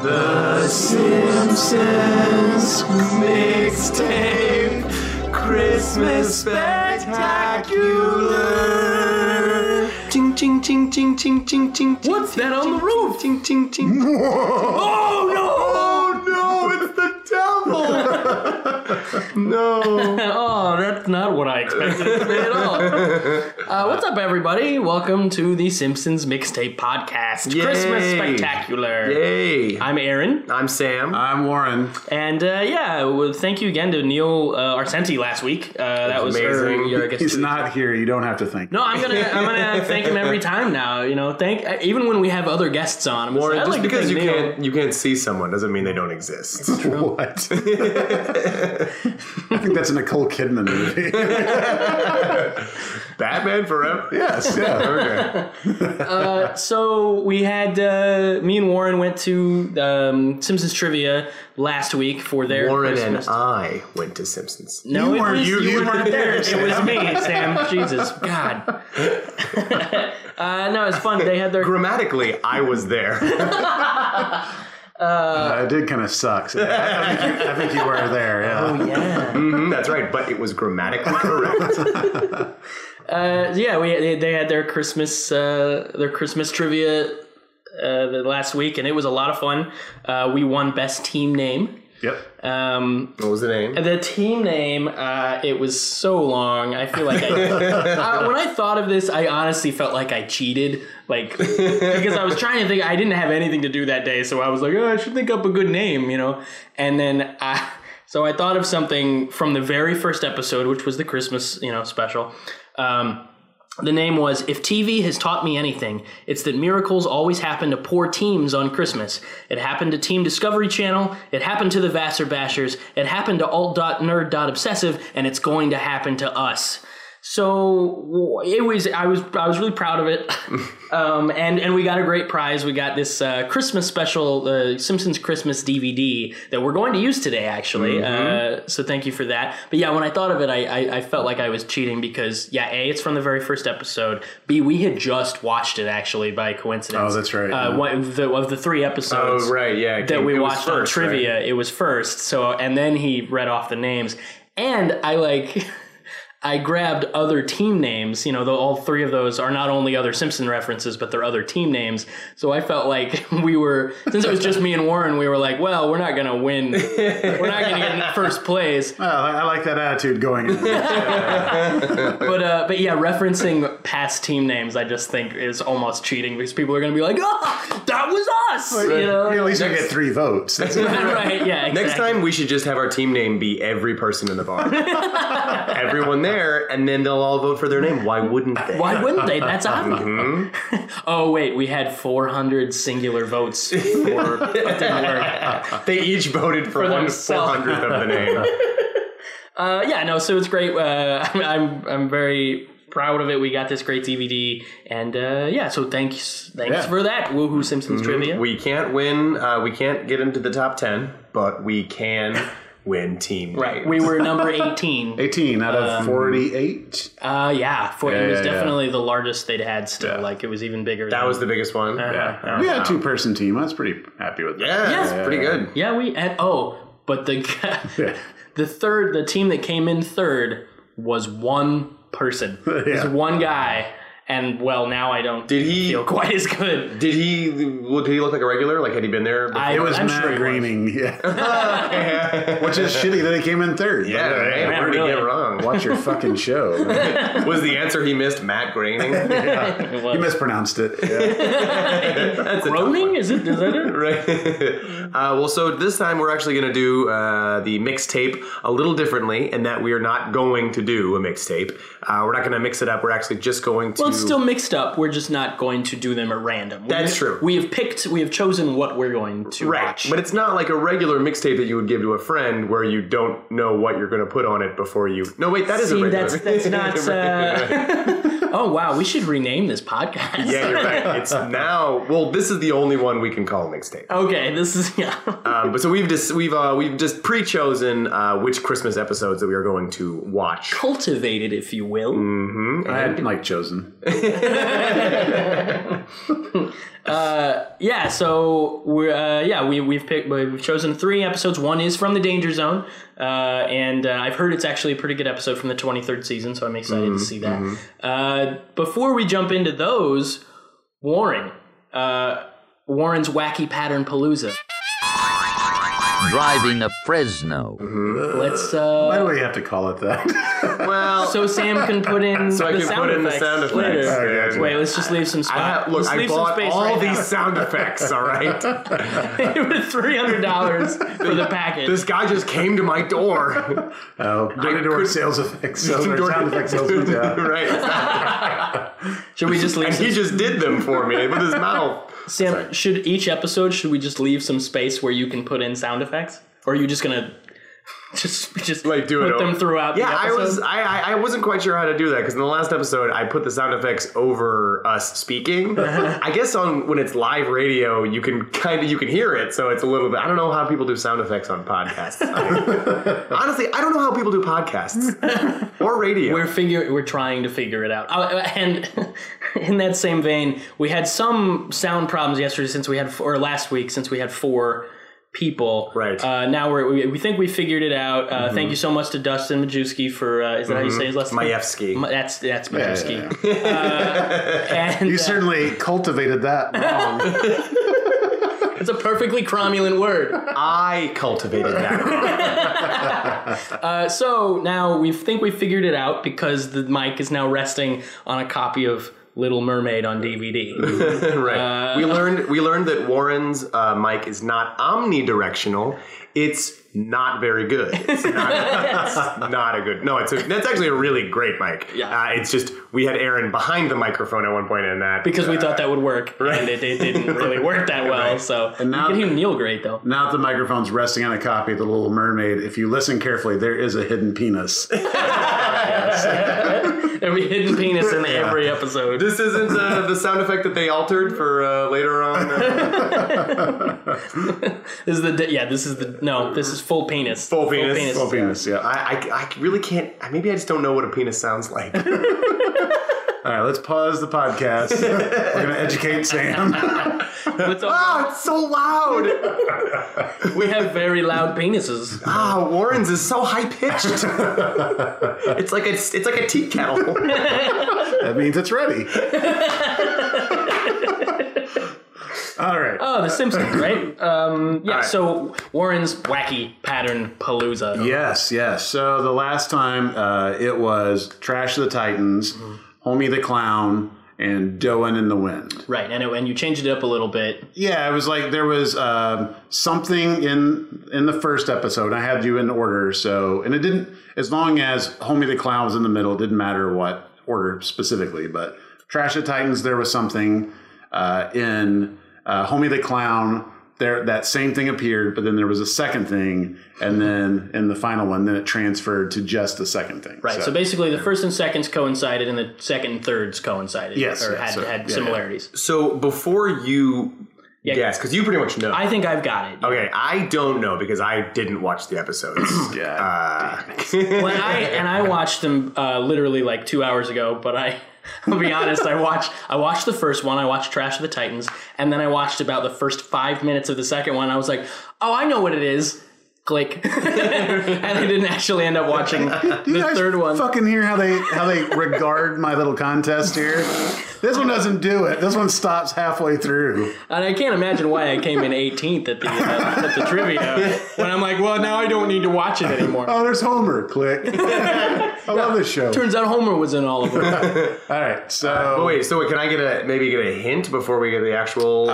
The Simpsons Mixtape Christmas Spectacular. Ching ching ching ching ching ching ching. What's that on the roof? Ching ching ching. Oh no! Oh no! It's the devil. No. Oh, that's not what I expected it to be at all. What's up, everybody? Welcome to the Simpsons Mixtape Podcast. Yay. Christmas Spectacular. Yay! I'm Aaron. I'm Sam. I'm Warren. And well, thank you again to Neil Arcenti last week. That was amazing. He's not here. You don't have to thank him. No, I'm gonna thank him every time now. You know, even when we have other guests on. I'm Warren, I'd just like to because thank Neil. you can't see someone doesn't mean they don't exist. What? I think that's a Nicole Kidman movie. Batman Forever? Yes, yeah. Okay. So we had me and Warren went to Simpsons Trivia last week for their Warren Christmas. and I went to Simpsons. No, You weren't- you weren't there. It Sam. was me, Sam. Jesus, God. No, it's fun. They had their Grammatically, I was there. It did kind of suck. So I think you were there, yeah. Oh yeah. That's right, but it was grammatically correct. They had their Christmas trivia the last week, and it was a lot of fun. We won best team name. Yep. What was the name? The team name, it was so long. I feel like when I thought of this, I honestly felt like I cheated. Because I was trying to think, I didn't have anything to do that day, so I was like, I should think up a good name, you know? And then so I thought of something from the very first episode, which was the Christmas, special. The name was, If TV has taught me anything, it's that miracles always happen to poor teams on Christmas. It happened to Team Discovery Channel, it happened to the Vassar Bashers, it happened to alt.nerd.obsessive, and it's going to happen to us. So I was really proud of it. And we got a great prize. We got this Christmas special, the Simpsons Christmas DVD that we're going to use today, actually. So thank you for that. But yeah, when I thought of it, I felt like I was cheating because, A, it's from the very first episode. B, we had just watched it, actually, by coincidence. Oh, that's right. Of the 3 episodes that we watched on Trivia, it was first. So, and then he read off the names. And I grabbed other team names. All 3 of those are not only other Simpson references, but they're other team names. So I felt like since it was just me and Warren, we were like, well, we're not going to win. We're not going to get in first place. Well, I like that attitude going in. But yeah, referencing past team names, I just think is almost cheating because people are going to be like, oh, that was us. At least you get 3 votes. That's Right, yeah, exactly. Next time, we should just have our team name be every person in the bar. Everyone there, and then they'll all vote for their name. Why wouldn't they? Why wouldn't they? That's obvious. Oh, wait, we had 400 singular votes for it didn't work. They each voted for 1/400th of the name. So it's great. I'm very proud of it. We got this great DVD, and so thanks for that. Woohoo Simpsons Trivia. We can't win. We can't get into the top 10, but we can win team. Right. We were number 18. 18 out of 48? It was definitely the largest they'd had still. Yeah. It was even bigger. That was the biggest one. We had a 2-person team. I was pretty happy with that. Yeah, it's pretty good. Yeah, but the team that came in third was one person. It was one guy. And, well, now I don't feel quite as good. Did he look like a regular? Had he been there before? It was Matt Groening, which is shitty that he came in third. Yeah, right. Where did he get wrong? Watch your fucking show. Was the answer he missed Matt Groening? You mispronounced it. Yeah. That's Groening? Is that it? Right. So this time we're actually going to do the mixtape a little differently in that we are not going to do a mixtape. We're not going to mix it up. We're actually just going to... Well, it's still mixed up. We're just not going to do them at random. That's true. We have chosen what we're going to watch. But it's not like a regular mixtape that you would give to a friend where you don't know what you're going to put on it before you... No, wait, that is a regular. That's not... Oh, wow. We should rename this podcast. Yeah, you're right. It's now. Well, this is the only one we can call a mixtape. Okay, this is, yeah. But so we've just pre-chosen which Christmas episodes that we are going to watch. Cultivated, if you will. I had Mike chosen. Yeah, so we've chosen 3 episodes. One is from the Danger Zone, and I've heard it's actually a pretty good episode from the 23rd season, so I'm excited to see that. Before we jump into those, Warren's Wacky Pattern Palooza. Driving a Fresno. Let's. Why do we have to call it that? Well, So Sam can put in So I the can sound put in the effects sound effects. later. Okay. Wait, let's just leave some spot. look, let's I leave some bought space all right these now. sound effects. All right. $300 for the package. This guy just came to my door. Door-to-door sales effects. Sound effects salesman. Yeah. Right. Should we just leave And some he just did them for me with his mouth. Sam, should we just leave some space where you can put in sound effects? Or are you just gonna just Like do put it them throughout the episode? I wasn't quite sure how to do that because in the last episode I put the sound effects over us speaking. I guess when it's live radio you can hear it, so it's a little bit. I don't know how people do sound effects on podcasts. Honestly, I don't know how people do podcasts or radio. We're trying to figure it out. And in that same vein, we had some sound problems last week since we had 4 people. Right. Now we think we figured it out. Thank you so much to Dustin Majewski for is that how you say his last name? Majewski. That's Majewski. Yeah. And You certainly cultivated that wrong. it's a perfectly cromulent word. I cultivated that. So now we think we figured it out because the mic is now resting on a copy of Little Mermaid on DVD. Right. We learned that Warren's mic is not omnidirectional. It's not very good. It's not a good. No, that's actually a really great mic. Yeah. It's just we had Aaron behind the microphone at one point, and that Because we thought that would work, and it didn't really work that well. So And now- you can hear Neil great though. Now that the microphone's resting on a copy of The Little Mermaid, if you listen carefully, there is a hidden penis. Every hidden penis in every episode. This isn't the sound effect that they altered for later on. This is full penis. Full penis. Full penis, yeah. I really can't. Maybe I just don't know what a penis sounds like. All right, let's pause the podcast. We're going to educate Sam. It's so loud. We have very loud penises. Warren's is so high pitched. It's like a tea kettle. That means it's ready. All right. Oh, The Simpsons, right? right. So Warren's Wacky Pattern Palooza. Yes. So the last time it was Trash of the Titans, Homie the Clown, and Doan in the Wind. Right, and you changed it up a little bit. Yeah, it was like there was something in the first episode. I had you in order, and it didn't. As long as Homie the Clown was in the middle, it didn't matter what order specifically. But Trash of the Titans, there was something in Homie the Clown. There, that same thing appeared, but then there was a second thing, and then in the final one, then it transferred to just the second thing. Right, so basically the first and seconds coincided, and the second and thirds coincided. Yes, or yes, had similarities. So before you guess, because you pretty much know. I think I've got it. Okay, I don't know because I didn't watch the episodes. I watched them literally like 2 hours ago, but I'll be honest, I watched the first one, I watched Trash of the Titans, and then I watched about the first 5 minutes of the second one. I was like, oh, I know what it is. Click. And I didn't actually end up watching the third one. Fucking hear how they regard my little contest here. This one doesn't do it. This one stops halfway through. And I can't imagine why I came in 18th at the trivia when I'm like, well, now I don't need to watch it anymore. Oh, there's Homer. Click. I love this show. Turns out Homer was in all of them. All right, so Wait, can I get a hint before we get the actual?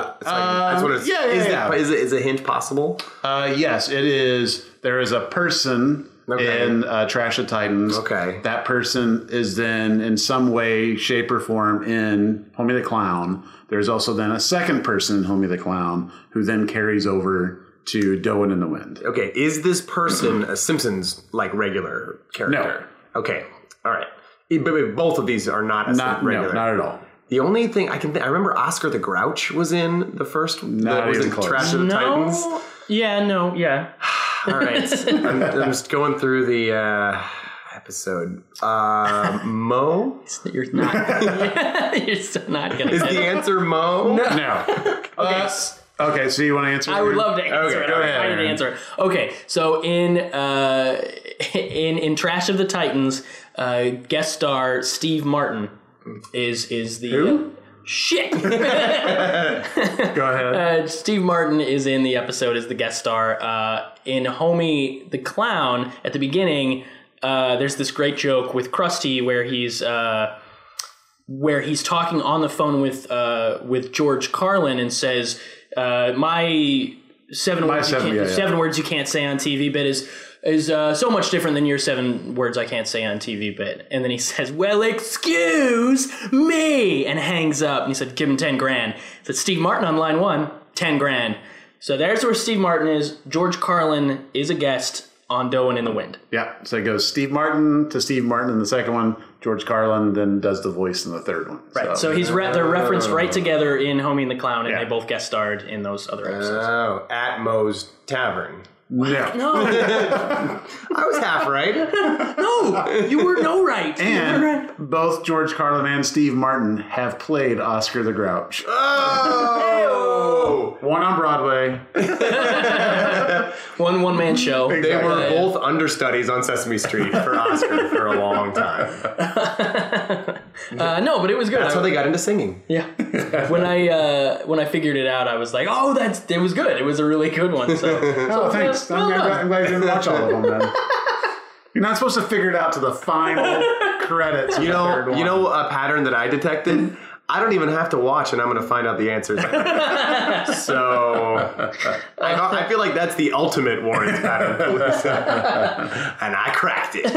Is a hint possible? yes, it is. There is a person in Trash of Titans. Okay. That person is then in some way, shape, or form in Homie the Clown. There's also then a second person in Homie the Clown who then carries over to Doan in the Wind. Okay, is this person a Simpsons like regular character? No. Okay, all right. But both of these are not as regular. No, not at all. The only thing I remember Oscar the Grouch was in the first. Not was even in close. Trash of the Titans. Yeah, no, yeah. All right, I'm just going through the episode. Mo You're not. You're still not gonna. is get the it. answer. Mo. No. Okay, so you want to answer? I would love to answer it. go I'm ahead, excited to Aaron. answer it. Okay, so in Trash of the Titans, guest star Steve Martin is the Who? shit. Go ahead. Steve Martin is in the episode as the guest star. In Homie the Clown, at the beginning, there's this great joke with Krusty where he's talking on the phone with George Carlin and says, "My seven words you can't say on TV bit is so much different than your 7 words I can't say on TV bit." And then he says, "Well, excuse me," and hangs up. And he said, "Give him 10 grand." He said, "Steve Martin on line 1, 10 grand." So there's where Steve Martin is. George Carlin is a guest on Doe and in the Wind. Yeah, so it goes Steve Martin to Steve Martin in the second one. George Carlin then does the voice in the third one. Right. So he's they're referenced right together in Homie and the Clown, and they both guest starred in those other episodes. Oh, at Mo's Tavern. No. No, I was half right. no, you were no right. You were right. And both George Carlin and Steve Martin have played Oscar the Grouch. Oh! One on Broadway. One man show. They were both understudies on Sesame Street for Oscar for a long time. No, but it was good. That's how they got into singing. Yeah. When I figured it out, I was like, oh, it was good. It was a really good one. So, Oh, thanks. I'm glad you didn't watch all of them then. You're not supposed to figure it out to the final credits. You know a pattern that I detected? I don't even have to watch, and I'm going to find out the answers. So I feel like that's the ultimate Warren's pattern, and I cracked it.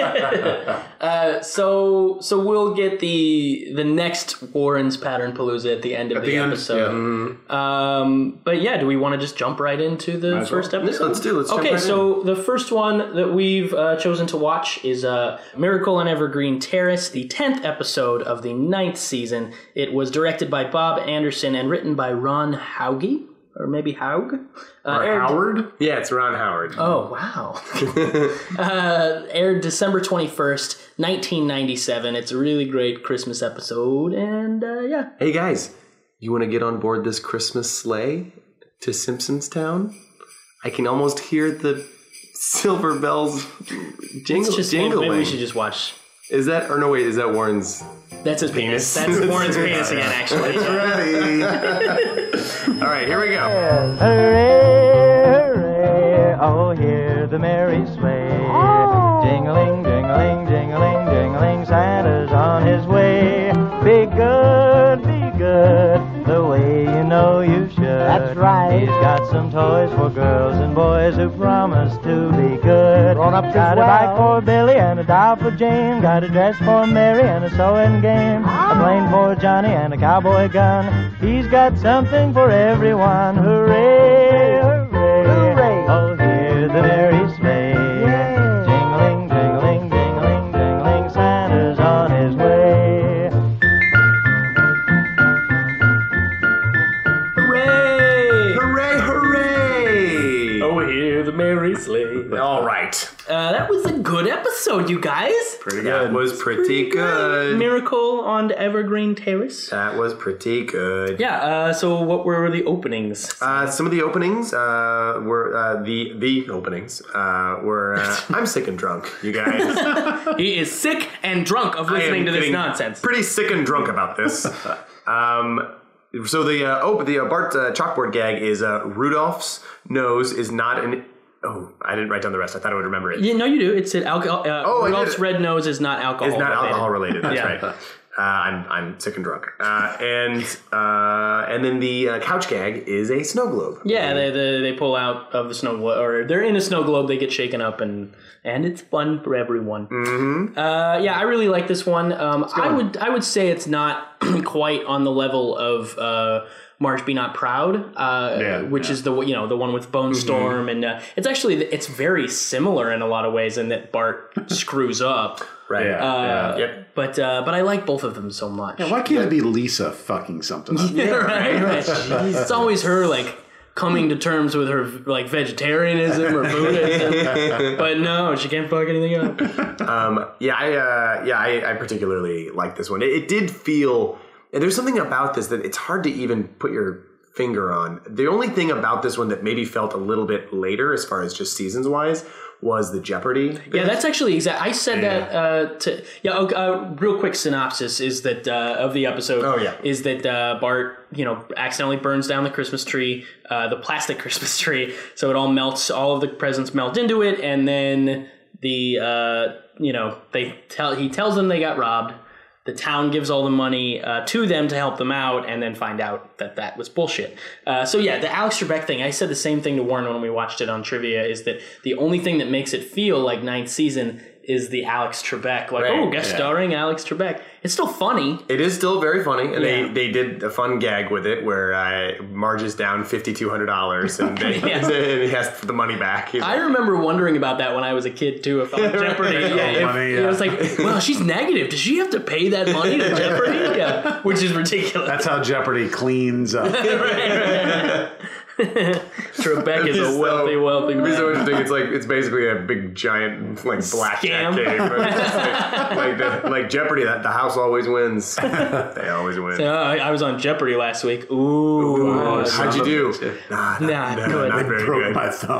so we'll get the next Warren's Pattern Palooza at the end of the episode. Yeah. But yeah, do we want to just jump right into the first episode? Let's jump Okay, right so the first one that we've chosen to watch is Miracle on Evergreen Terrace, the 10th episode of the 9th season. It was directed by Bob Anderson and written by Ron Hauge, or maybe Haug. Howard? Yeah, it's Ron Howard. Oh, wow. Aired December 21st, 1997. It's a really great Christmas episode, and yeah. Hey guys, you want to get on board this Christmas sleigh to Simpsons Town? I can almost hear the silver bells jingling. Maybe we should just watch. Is that, or no wait, is that Warren's? That's his penis. That's Warren's penis again, actually. Ready. All right, here we go. Hooray, hooray, oh, hear the merry sleigh. Jingling, jingling, jingling, jingling, Santa's on his way. Be good, the way you know you should. That's right. He's got some toys for girls and boys who promise to be good. Grown-ups got a bike for Billy and a doll for Jane. Got a dress for Mary and a sewing game. A plane for Johnny and a cowboy gun. He's got something for everyone. Hooray, hooray, hooray. Oh, hear the merry sleigh. Jingling, jingling, jingling, jingling, Santa's on his way. Hooray! Hooray, hooray! Oh, hear the merry sleigh. All right. That was a good episode, you guys. Pretty good. That was pretty good. Miracle on Evergreen Terrace. That was pretty good. Yeah, so what were the openings? Some of the openings were the openings were I'm sick and drunk, you guys. He is sick and drunk of I am listening to this getting nonsense. Pretty sick and drunk about this. So the Bart chalkboard gag is Rudolph's nose is not an. Oh, I didn't write down the rest. I thought I would remember it. Yeah, no, you do. It said alcohol. Rudolph's it. red nose is not alcohol. It's not alcohol related. That's Yeah. right. I'm sick and drunk. And then the couch gag is a snow globe. Yeah, they pull out of the snow globe, or they're in a snow globe. They get shaken up, and it's fun for everyone. Mm-hmm. Yeah, I really like this one. I would say it's not quite on the level of Marge Be Not Proud, which is the one with Bone Storm, and it's very similar in a lot of ways in that Bart screws up. Right. Yep. But I like both of them so much. Why can't it be Lisa fucking something up? right. It's always her like coming to terms with her like vegetarianism or Buddhism, but no, she can't fuck anything up. I particularly like this one. It did feel, and there's something about this that it's hard to even put your finger on. The only thing about this one that maybe felt a little bit later, as far as just seasons wise, was the Jeopardy. Yeah, that's actually exact. I said that real quick synopsis is that of the episode. Oh, yeah. Is that Bart, accidentally burns down the Christmas tree, the plastic Christmas tree, so it all melts. All of the presents melt into it, and then he tells them they got robbed. The town gives all the money to them to help them out, and then find out that was bullshit. The Alex Trebek thing, I said the same thing to Warren when we watched it on Trivia, is that the only thing that makes it feel like ninth season is the Alex Trebek. Guest starring Alex Trebek. It's still funny. It is still very funny, and they did a fun gag with it where Marge is down $5,200, and and he has the money back. I remember wondering about that when I was a kid, too, if on Jeopardy. It was like, well, she's negative. Does she have to pay that money to Jeopardy? Yeah, which is ridiculous. That's how Jeopardy cleans up. right. Trebek is a wealthy man. It's so interesting. It's basically a big giant blackjack game. like Jeopardy, the house always wins. They always win. I was on Jeopardy last week. Ooh, how'd you do? Not good. Not very broke good. my thumb.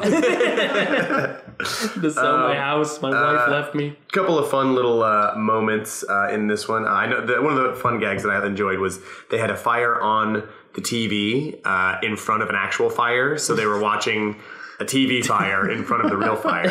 To sell my house, my wife left me. A couple of fun little moments in this one. I know that one of the fun gags that I enjoyed was they had a fire on the TV in front of an actual fire, so they were watching a TV fire in front of the real fire.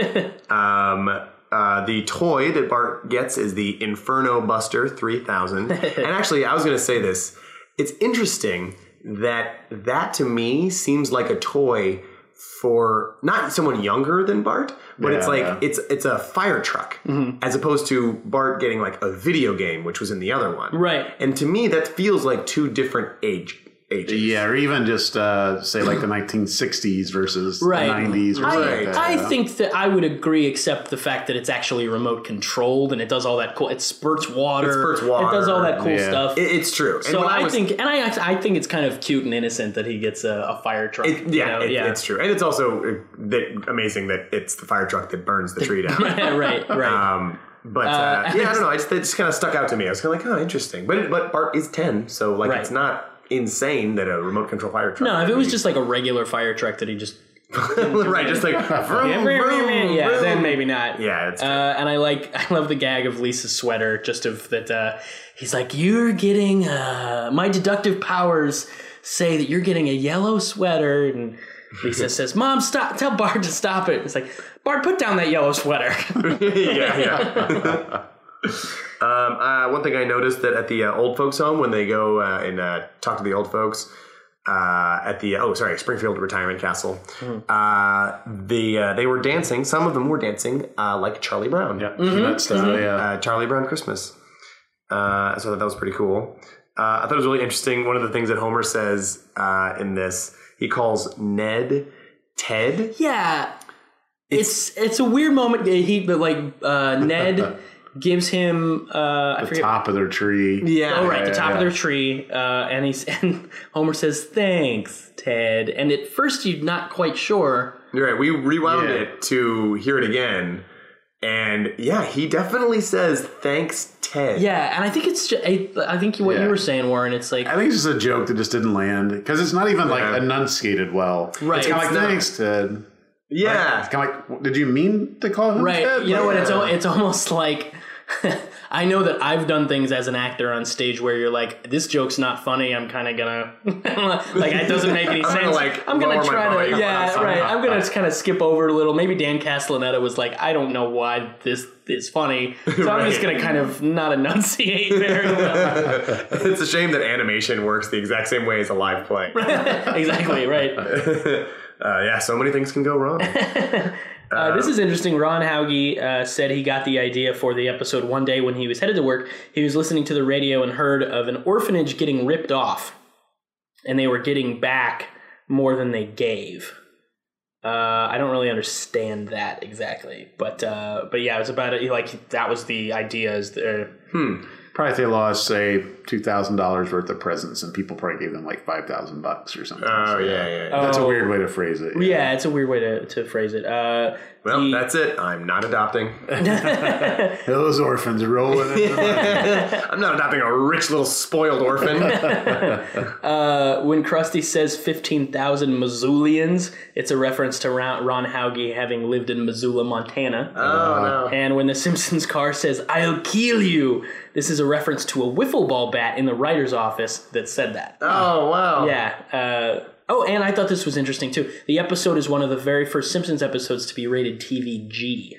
The toy that Bart gets is the Inferno Buster 3000. And actually, I was going to say this. It's interesting that to me seems like a toy for not someone younger than Bart, but it's a fire truck, as opposed to Bart getting like a video game, which was in the other one. Right. And to me, that feels like two different ages. Yeah, or even just say like the 1960s versus right. the 90s. Or something like that. I think that I would agree, except the fact that it's actually remote controlled and it does all that cool. It spurts water. It does all that cool stuff. It's true. So I think it's kind of cute and innocent that he gets a fire truck. It's true, and it's also amazing that it's the fire truck that burns the tree down. right. I don't know. It just kind of stuck out to me. I was kind of like, oh, interesting. But Bart is 10, so it's not insane that a remote control fire truck. No, if it was just like a regular fire truck that he just right, just like vroom, vroom, then maybe not. Yeah, it's and I love the gag of Lisa's sweater, just of that. He's like, you're getting my deductive powers say that you're getting a yellow sweater, and Lisa says, "Mom, stop! Tell Bart to stop it." It's like, Bart, put down that yellow sweater. yeah. One thing I noticed that at the old folks home, when they go and talk to the old folks at the Springfield Retirement Castle, they were dancing. Some of them were dancing like Charlie Brown. Yeah, Charlie Brown Christmas. So I thought that was pretty cool. I thought it was really interesting. One of the things that Homer says in this, he calls Ned Ted. Yeah, it's a weird moment. Ned gives him the top of their tree. Yeah, the top of their tree, and Homer says, "Thanks, Ted." And at first, you're not quite sure. You're right. We rewound it to hear it again, and he definitely says, "Thanks, Ted." Yeah, and I think it's just, I think what you were saying, Warren. It's like, I think it's just a joke that just didn't land because it's not even like enunciated well. Right. It's kind of like, "Thanks, Ted." Yeah. Right? It's kind of like, did you mean to call him Ted? You know what? It's almost like, I know that I've done things as an actor on stage where you're like, this joke's not funny. I'm kind of gonna it doesn't make any sense. I'm gonna try to I'm gonna kind of skip over it a little. Maybe Dan Castellaneta was like, I don't know why this is funny, so I'm just gonna kind of not enunciate very well. It's a shame that animation works the exact same way as a live play. Exactly right. So many things can go wrong. This is interesting. Ron Hauge said he got the idea for the episode one day when he was headed to work. He was listening to the radio and heard of an orphanage getting ripped off, and they were getting back more than they gave. I don't really understand that exactly, but yeah, it was about it. Like that was the idea. Is Probably if they lost, say, $2,000 worth of presents, and people probably gave them like $5,000 or something. Oh, yeah. That's a weird way to phrase it. Yeah, it's a weird way to phrase it. Well, that's it. I'm not adopting. Those orphans rolling in the money. I'm not adopting a rich little spoiled orphan. When Krusty says 15,000 Missoulians, it's a reference to Ron Hauge having lived in Missoula, Montana. Oh, no. And when the Simpsons car says, "I'll kill you," this is a reference to a wiffle ball bat in the writer's office that said that. Oh, wow. Yeah. And I thought this was interesting, too. The episode is one of the very first Simpsons episodes to be rated TVG.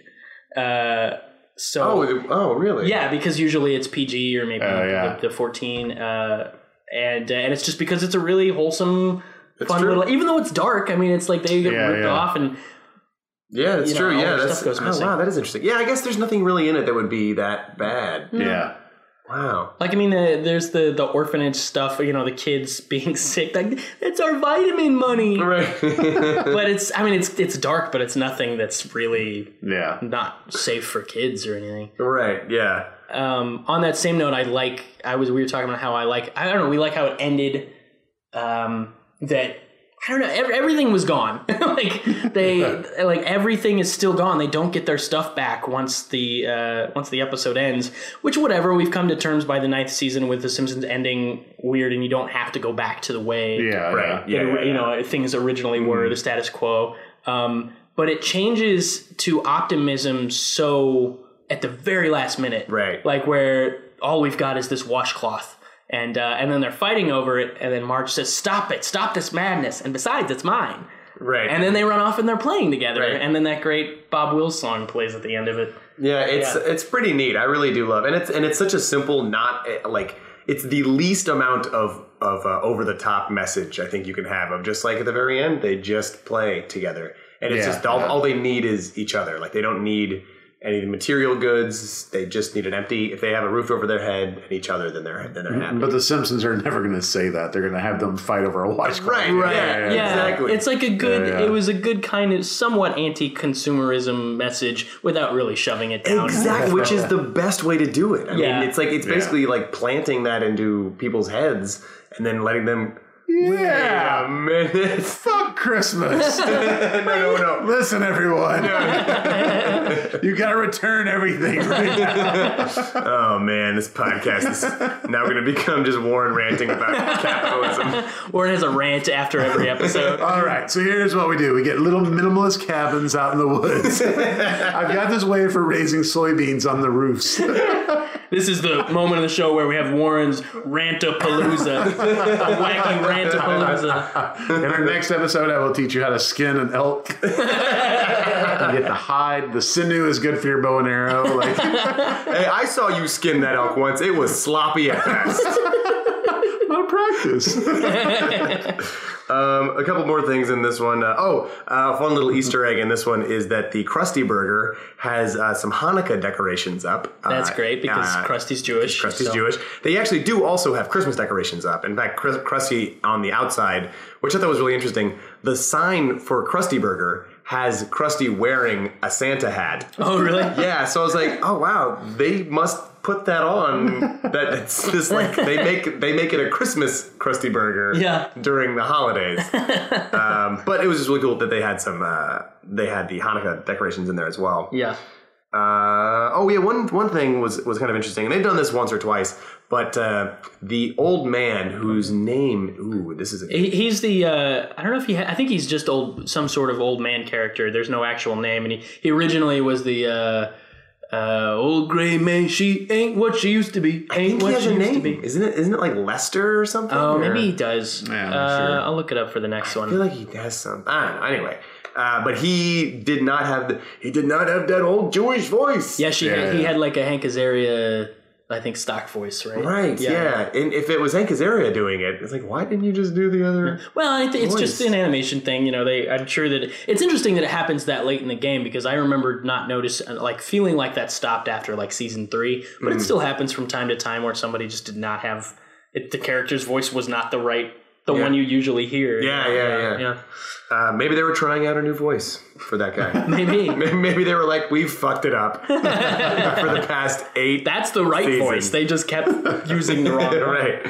Oh, really? Yeah, because usually it's PG or maybe the 14. And it's just because it's a really wholesome, fun little... Even though it's dark, I mean, it's like they get ripped off and... Yeah, that's true. Yeah, stuff goes missing. Wow, that is interesting. Yeah, I guess there's nothing really in it that would be that bad. Yeah. Wow. Like, I mean, there's the orphanage stuff, the kids being sick. Like, it's our vitamin money. Right. But it's dark, but it's nothing that's really not safe for kids or anything. Right, yeah. On that same note, we were talking about how we like how it ended, that... I don't know. Everything was gone. Everything is still gone. They don't get their stuff back once the episode ends. Which, whatever. We've come to terms by the 9th season with The Simpsons ending weird, and you don't have to go back to the way things originally were, the status quo. But it changes to optimism so at the very last minute, right? Like where all we've got is this washcloth. And then they're fighting over it, and then Marge says, "Stop it! Stop this madness! And besides, it's mine." Right. And then they run off and they're playing together, and then that great Bob Wills song plays at the end of it. Yeah, it's pretty neat. I really do love, and it's such a simple, not like it's the least amount of over the top message I think you can have of just like at the very end they just play together, and it's just all they need is each other. Like they don't need any material goods. They just need an empty. If they have a roof over their head and each other, then they're happy. But the Simpsons are never going to say that. They're going to have them fight over a washcloth. Right. Yeah, exactly. It's like a good. Yeah. It was a good kind of somewhat anti-consumerism message without really shoving it down. Exactly, which is the best way to do it. I mean, it's basically like planting that into people's heads and then letting them. Yeah, man. Fuck Christmas. No. Listen, everyone. You gotta return everything right now. Oh man, this podcast is now going to become just Warren ranting about capitalism. Warren has a rant after every episode. All right, so here's what we do: we get little minimalist cabins out in the woods. I've got this way for raising soybeans on the roofs. This is the moment of the show where we have Warren's Rantapalooza. Wacky Rantapalooza. In our next episode, I will teach you how to skin an elk. You get the hide. The sinew is good for your bow and arrow. Hey, I saw you skin that elk once. It was sloppy at best. Not practice. A couple more things in this one. A fun little Easter egg in this one is that the Krusty Burger has some Hanukkah decorations up. That's great because Krusty's Jewish. Jewish. They actually do also have Christmas decorations up. In fact, Krusty on the outside, which I thought was really interesting, the sign for Krusty Burger has Krusty wearing a Santa hat. Oh, really? Yeah, so I was like, oh, wow, they must put that on. That it's just like they make it a Christmas Krusty Burger during the holidays. But it was just really cool that they had they had the Hanukkah decorations in there as well. Yeah. One thing was kind of interesting, and they've done this once or twice, but the old man whose name, he's the I don't know if I think he's just some sort of old man character. There's no actual name, and he originally was the old gray man. She ain't what she used to be. Ain't what she used to be. Isn't it like Lester or something? Oh, maybe he does. Yeah, I'm sure. I'll look it up for the next one. I feel like he has some. I don't know. Anyway. But he did not have that old Jewish voice. Yeah, he had like a Hank Azaria, I think, stock voice, right? Right. Yeah. And if it was Hank Azaria doing it, it's like, why didn't you just do the other? Well, I think it's just an animation thing. I'm sure that it's interesting that it happens that late in the game because I remember not noticing, like feeling like that stopped after like season 3, but it still happens from time to time where somebody just did not have it. The character's voice was not the right the one you usually hear. Yeah. Maybe they were trying out a new voice for that guy. Maybe. Maybe they were like, we've fucked it up for the past 8 That's the right seasons. voice. They just kept using the wrong one. Right.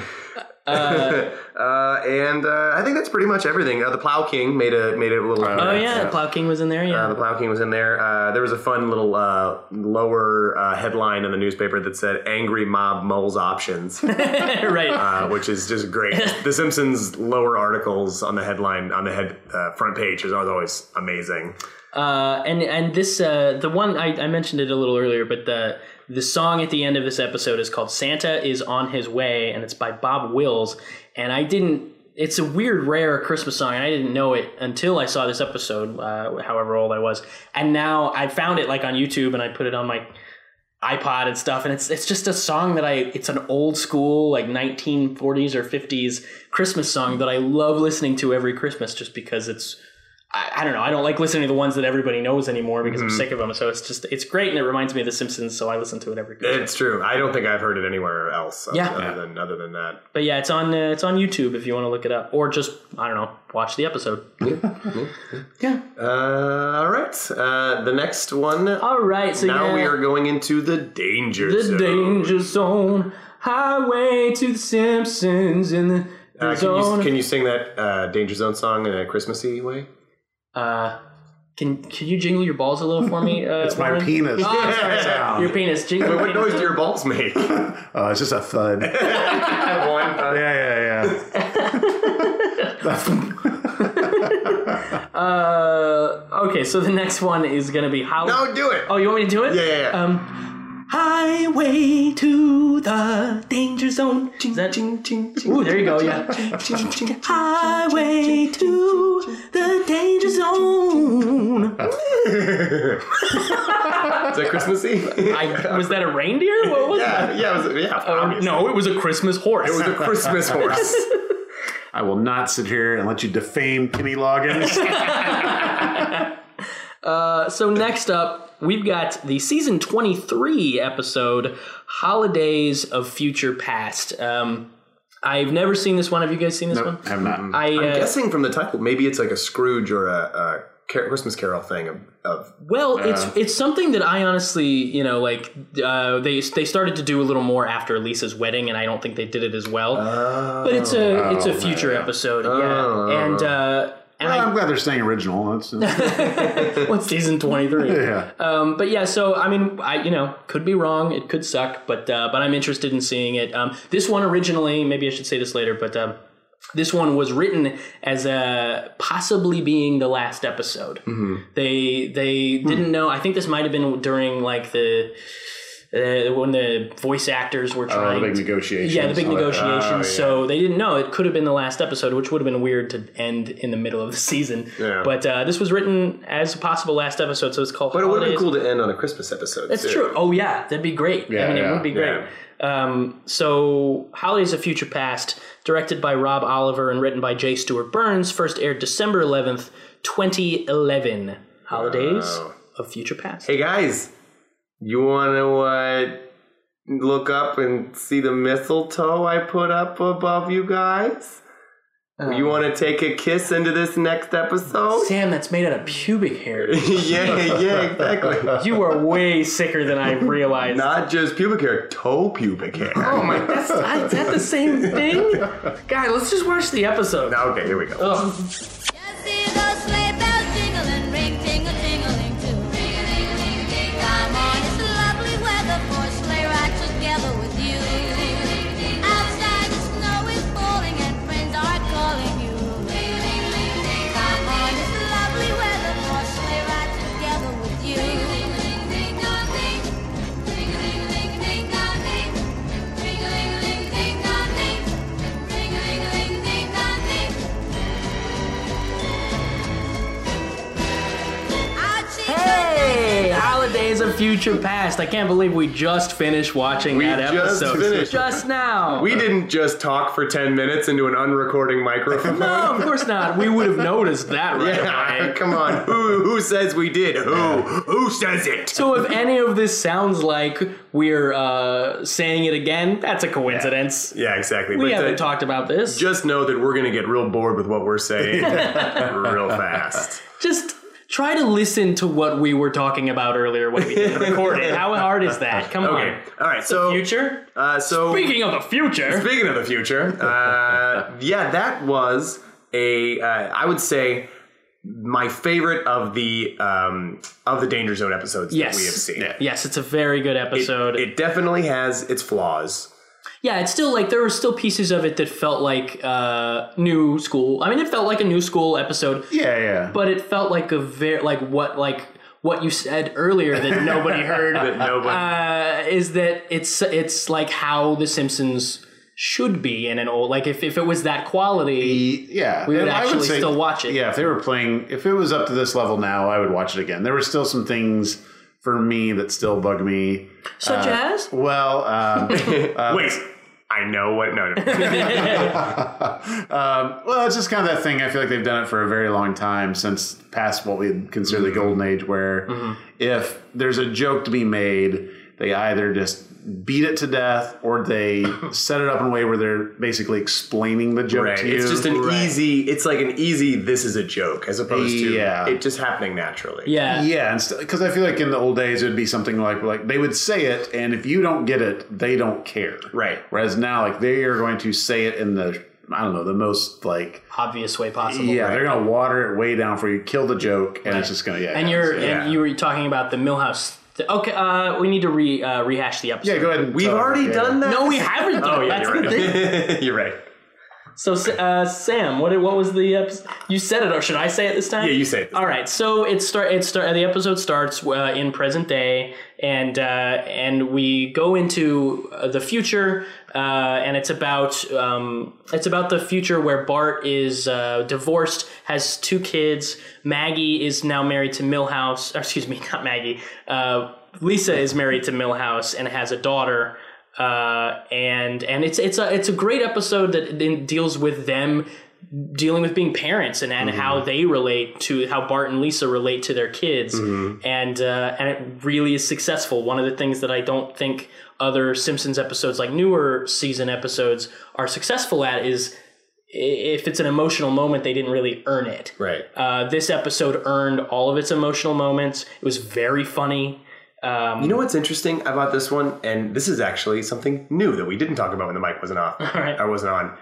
And I think that's pretty much everything. The Plow King made a little. Oh yeah, Plow King was in there. Yeah, the Plow King was in there. There was a fun little lower headline in the newspaper that said "Angry Mob Mulls Options," right. which is just great. The Simpsons lower articles on the headline on the front page is always amazing. And this the one I mentioned it a little earlier, but the song at the end of this episode is called "Santa is on His Way," and it's by Bob Wills. And it's a weird, rare Christmas song, and I didn't know it until I saw this episode, however old I was. And now I found it like on YouTube, and I put it on my iPod and stuff, and it's just a song that it's an old school, like 1940s or 50s Christmas song that I love listening to every Christmas just because it's, I don't know. I don't like listening to the ones that everybody knows anymore because I'm sick of them. So it's great, and it reminds me of The Simpsons. So I listen to it every Christmas. It's true. I don't think I've heard it anywhere else. Other than that. But yeah, it's on YouTube if you want to look it up, or just I don't know, watch the episode. Yeah. All right. The next one. All right. So now we are going into the danger zone. The danger zone. Highway to the Simpsons in the zone. Can you sing that Danger Zone song in a Christmassy way? Can you jingle your balls a little for me? It's my Warren? penis. Oh, sorry. Your penis. Jingle. What noise do your balls make? It's just a thud. One. Yeah. Okay, so the next one is going to be how. No, do it. Oh, you want me to do it? Yeah. Highway to the danger zone. Is that Ooh, there you go. Yeah. Highway to the danger zone. Is that Christmassy? Was that a reindeer? What was that? Yeah. No, it was a Christmas horse. It was a Christmas horse. I will not sit here and let you defame Kenny Loggins. So next up, we've got the season 23 episode, Holidays of Future Past. I've never seen this one. Have you guys seen this one? I have not. I'm guessing from the title, maybe it's like a Scrooge or a Christmas Carol thing of Well, it's something that I honestly, they started to do a little more after Lisa's wedding, and I don't think they did it as well. But it's a future episode, I'm glad they're staying original. What's season 23? Yeah. But yeah, so I mean, I could be wrong. It could suck, but I'm interested in seeing it. This one originally, maybe I should say this later, but this one was written as possibly being the last episode. Mm-hmm. They didn't know. I think this might have been during like when the voice actors were trying the big negotiations. Yeah, the big negotiations. So they didn't know. It could have been the last episode, which would have been weird to end in the middle of the season. Yeah. But this was written as a possible last episode, so it's called But Holidays. It would have been cool to end on a Christmas episode. That's true. Oh, yeah. That'd be great. Yeah, it would be great. Yeah. So Holidays of Future Past, directed by Rob Oliver and written by J. Stewart Burns, first aired December 11th, 2011. Holidays of Future Past. Hey, guys. You want to look up and see the mistletoe I put up above you guys? You want to take a kiss into this next episode? Sam, that's made out of pubic hair. yeah, exactly. You are way sicker than I realized. Not just pubic hair, toe pubic hair. Oh my, is that the same thing? Guy, let's just watch the episode. Okay, here we go. Oh. Just see those sleigh bells jingling, ring, ting-a-ting-a-ling, too. Ring-a-ling-ling-ting, come on, it's lovely weather for a sleigh ride together with you. Outside the snow is falling and friends are calling you. Ring-a-ling-ling-ting, come on, it's lovely weather for a sleigh ride together with you. Ring-a-ling-ling-ting-dong-ding, ring-a-ling-ling-ting-dong-ding, ring-a-ling-ling-ting-dong-ding, ring-a-ling-ling-ting-dong-ding. Days of Future Past. I can't believe we just finished watching that just episode. finished. Just now. We didn't just talk for 10 minutes into an unrecording microphone. No, of course not. We would have noticed that right Yeah, away. come on. Who says we did? Who says it? So if any of this sounds like we're saying it again, that's a coincidence. Yeah, exactly. We But haven't talked about this. just know that we're going to get real bored with what we're saying real fast. Just try to listen to what we were talking about earlier when we didn't record it. How hard is that? Come Okay. on. All right. So, Future? Speaking of the future. of the future, yeah, that was I would say my favorite of the Danger Zone episodes Yes. that we have seen. Yes, it's a very good episode. It definitely has its flaws. Yeah, it's still like there were still pieces of it that felt like new school. I mean, it felt like a new school episode. Yeah. But it felt like a very like what you said earlier that nobody heard. That nobody. Is that it's like how The Simpsons should be in an old like if it was that quality. Yeah. We would And I actually say, still watch it. Yeah, if they were playing, if it was up to this level now, I would watch it again. There were still some things for me that still bug me. Such as? Well, Wait, I know what. No. well, it's just kind of that thing. I feel like they've done it for a very long time, since past what we consider the golden age, where if there's a joke to be made, they either just beat it to death or they set it up in a way where they're basically explaining the joke Right. to you. It's just it's like an easy, this is a joke, as opposed to it just happening naturally. Yeah. Yeah, because I feel like in the old days it would be something like they would say it, and if you don't get it, they don't care. Right. Whereas now, like, they are going to say it in the, I don't know, the most like Obvious way possible. they're gonna water it way down for you, kill the joke, and it's just gonna And you were talking about the Millhouse. Okay, we need to rehash the episode. yeah. Go ahead. We've already done that? No, we haven't. Oh, yeah, That's you're the right. thing. You're right. So, Sam, what was the episode? You said it, or should I say it this time? Yeah, you say it. All right. So the episode starts in present day, and we go into the future, and it's about the future where Bart is divorced, has 2 kids. Maggie is now married to Milhouse. Excuse me, not Maggie. Lisa is married to Milhouse and has a daughter. And it's a great episode that then deals with them dealing with being parents and how they relate to how Bart and Lisa relate to their kids, and it really is successful. One of the things that I don't think other Simpsons episodes, like newer season episodes, are successful at is if it's an emotional moment, they didn't really earn it. Right. This episode earned all of its emotional moments. It was very funny. You know what's interesting about this one, and this is actually something new that we didn't talk about when the mic wasn't off. right. I wasn't on.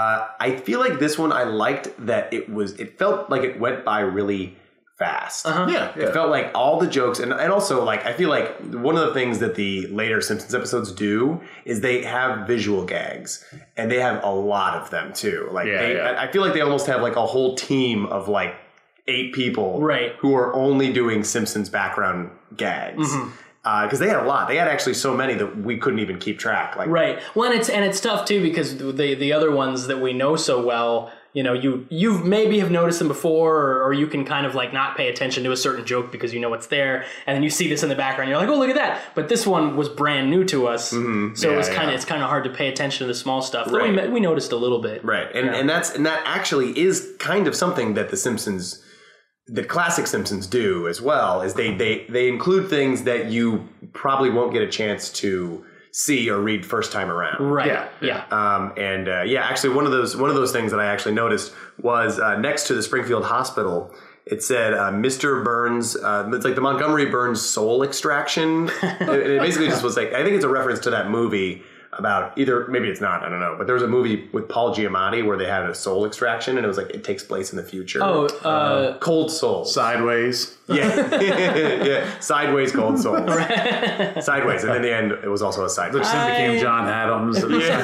I feel like this one, I liked that it felt like it went by really fast. Yeah. It felt like all the jokes, and also like I feel like one of the things that the later Simpsons episodes do is they have visual gags, and they have a lot of them too. Like I feel like they almost have like a whole team of like 8 people, right, who are only doing Simpsons background gags. Because they had a lot. They had actually so many that we couldn't even keep track. Like, right. Well, and it's tough too because the other ones that we know so well, you know, you maybe have noticed them before, or you can kind of like not pay attention to a certain joke because you know it's there, and then you see this in the background, you're like, oh, look at that. But this one was brand new to us, so it's kind of hard to pay attention to the small stuff. Right. But we noticed a little bit, right? And that actually is kind of something that the Simpsons. The classic Simpsons do as well, is they include things that you probably won't get a chance to see or read first time around. Right. Yeah. Actually one of those things that I actually noticed was next to the Springfield Hospital. It said Mr. Burns. It's like the Montgomery Burns soul extraction. It basically just was like, I think it's a reference to that movie about maybe it's not, I don't know, but there was a movie with Paul Giamatti where they had a soul extraction, and it was like it takes place in the future. Cold Soul. Sideways. Yeah. Yeah. Sideways, Cold Soul. Sideways, and in the end, it was also a sideways. Which then became John Adams.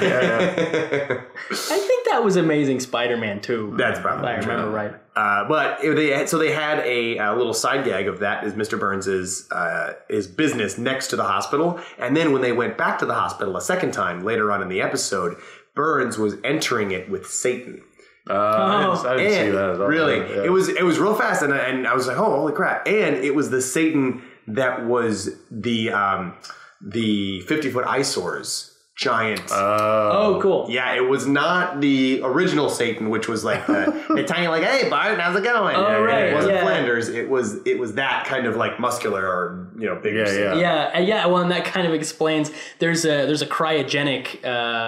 I think that was Amazing Spider-Man too. That's probably if I remember right. But they had a little side gag of that is Mr. Burns's his business next to the hospital, and then when they went back to the hospital a second time later on in the episode, Burns was entering it with Satan. I didn't see that at all. Really, Yeah. it was real fast, and I was like, oh, holy crap! And it was the Satan that was the 50-foot eyesores giant. Oh, cool. Yeah, it was not the original Satan, which was like the tiny, like, hey, Bart, how's it going? Oh, right, It wasn't yeah. Flanders. It was that kind of like muscular or bigger. Satan. Yeah. Well, and that kind of explains. There's a cryogenic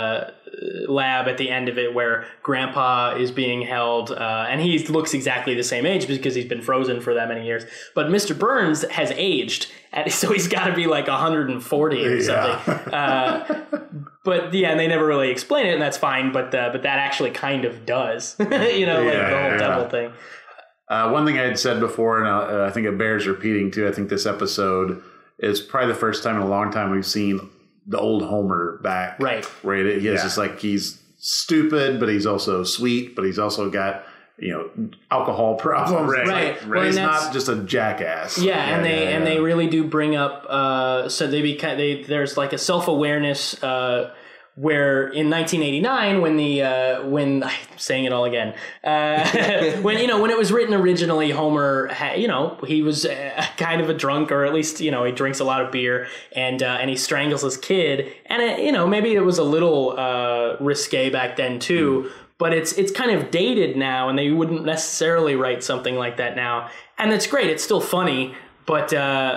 lab at the end of it where Grandpa is being held, and he looks exactly the same age because he's been frozen for that many years. But Mr. Burns has aged, so he's got to be like 140 or something. But yeah, and they never really explain it, and that's fine. But that actually kind of does, the whole devil thing. One thing I had said before, and I think it bears repeating too. I think this episode is probably the first time in a long time we've seen the old Homer back. Right. Where he is just like, he's stupid, but he's also sweet, but he's also got, alcohol problems. Right. Well, he's not just a jackass. Yeah, and they really do bring up. So there's like a self-awareness. Where in 1989, when I'm saying it all again, when it was written originally, Homer, he was kind of a drunk, or at least he drinks a lot of beer, and he strangles his kid, and maybe it was a little risque back then too, but it's kind of dated now, and they wouldn't necessarily write something like that now, and it's great, it's still funny, but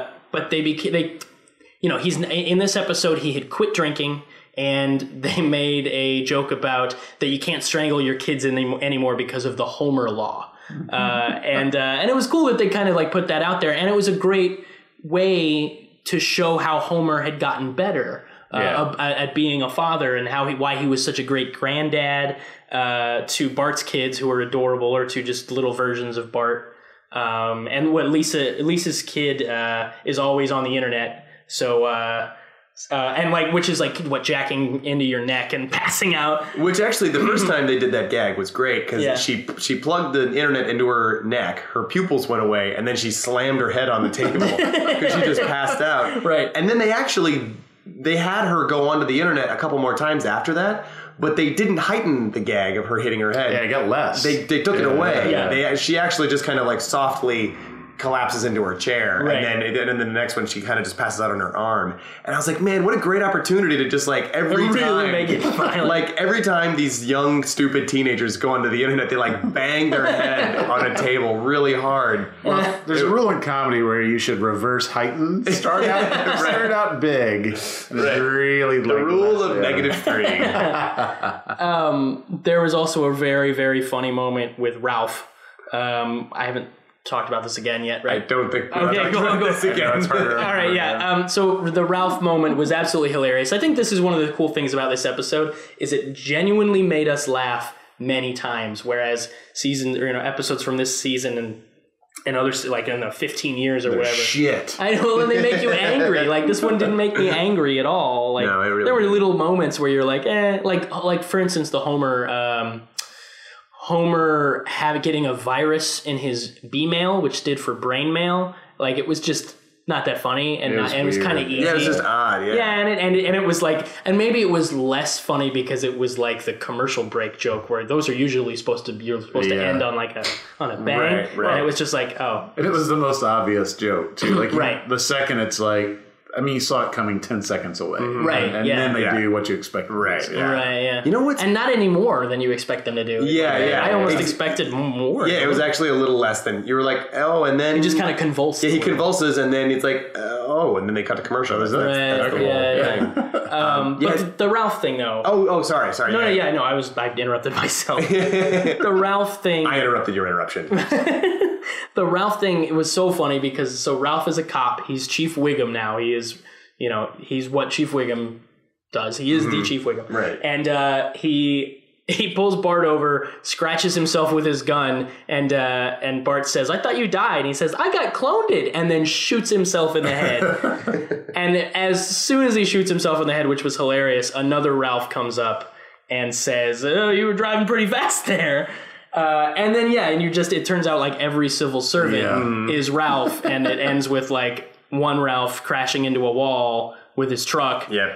they he's in this episode he had quit drinking. And they made a joke about that you can't strangle your kids anymore because of the Homer law. And it was cool that they kind of like put that out there. And it was a great way to show how Homer had gotten better at being a father, and why he was such a great granddad to Bart's kids, who are adorable, or to just little versions of Bart. And what Lisa's kid is always on the internet. So... which is like what, jacking into your neck and passing out. Which actually, the first time they did that gag was great because she plugged the internet into her neck, her pupils went away, and then she slammed her head on the table because she just passed out. Right. And then they had her go onto the internet a couple more times after that, but they didn't heighten the gag of her hitting her head. Yeah, it got less. They took it away. Yeah. She actually just kind of like softly collapses into her chair, right. and then the next one she kind of just passes out on her arm, and I was like, man, what a great opportunity to just like every time make it violent. like every time these young stupid teenagers go onto the internet, they like bang their head on a table really hard. Well, there's a rule in comedy where you should reverse heighten. Start out big, and really The rule of -3. There was also a very, very funny moment with Ralph. I haven't talked about this again yet, right? I don't think we're Okay, talking about this again. It's harder. All right, yeah. So the Ralph moment was absolutely hilarious. I think this is one of the cool things about this episode is it genuinely made us laugh many times, whereas episodes from this season and others, like, I don't know, 15 years or whatever. Shit. I know, and they make you angry. Like, this one didn't make me angry at all. Like, No, it really there were didn't. little moments where you're like, like for instance, the Homer getting a virus in his B-mail, which stood for brain mail. Like, it was just not that funny, and it was kind of easy. Yeah, it was just odd. Yeah, and it was like, and maybe it was less funny because it was like the commercial break joke where those are usually supposed to end on like on a bang, Right. and it was just like, oh, And it was the most obvious joke too. Like Right. the second it's like, I mean, you saw it coming 10 seconds away. Right, And yeah. then they Yeah. do what you expect. Right, yeah. right, yeah. You know what's- and not any more than you expect them to do. Yeah, yeah. I almost It's- expected more. Yeah, it was actually a little less than you were like, oh, and then He just kind of convulsed. yeah, he convulses, and then it's like, oh, and then they cut to commercial. That's the Right, whole yeah. thing. But the Ralph thing, though. Oh, sorry. No, I interrupted myself. The Ralph thing. I interrupted your interruption. The Ralph thing, it was so funny because Ralph is a cop. He's Chief Wiggum now. He is, he's what Chief Wiggum does. He is the Chief Wiggum. Right. And he pulls Bart over, scratches himself with his gun, and Bart says, "I thought you died." And he says, "I got cloned," and then shoots himself in the head. And as soon as he shoots himself in the head, which was hilarious, another Ralph comes up and says, "Oh, you were driving pretty fast there." And then, and it turns out like every civil servant is Ralph, and it ends with like one Ralph crashing into a wall with his truck. Yeah.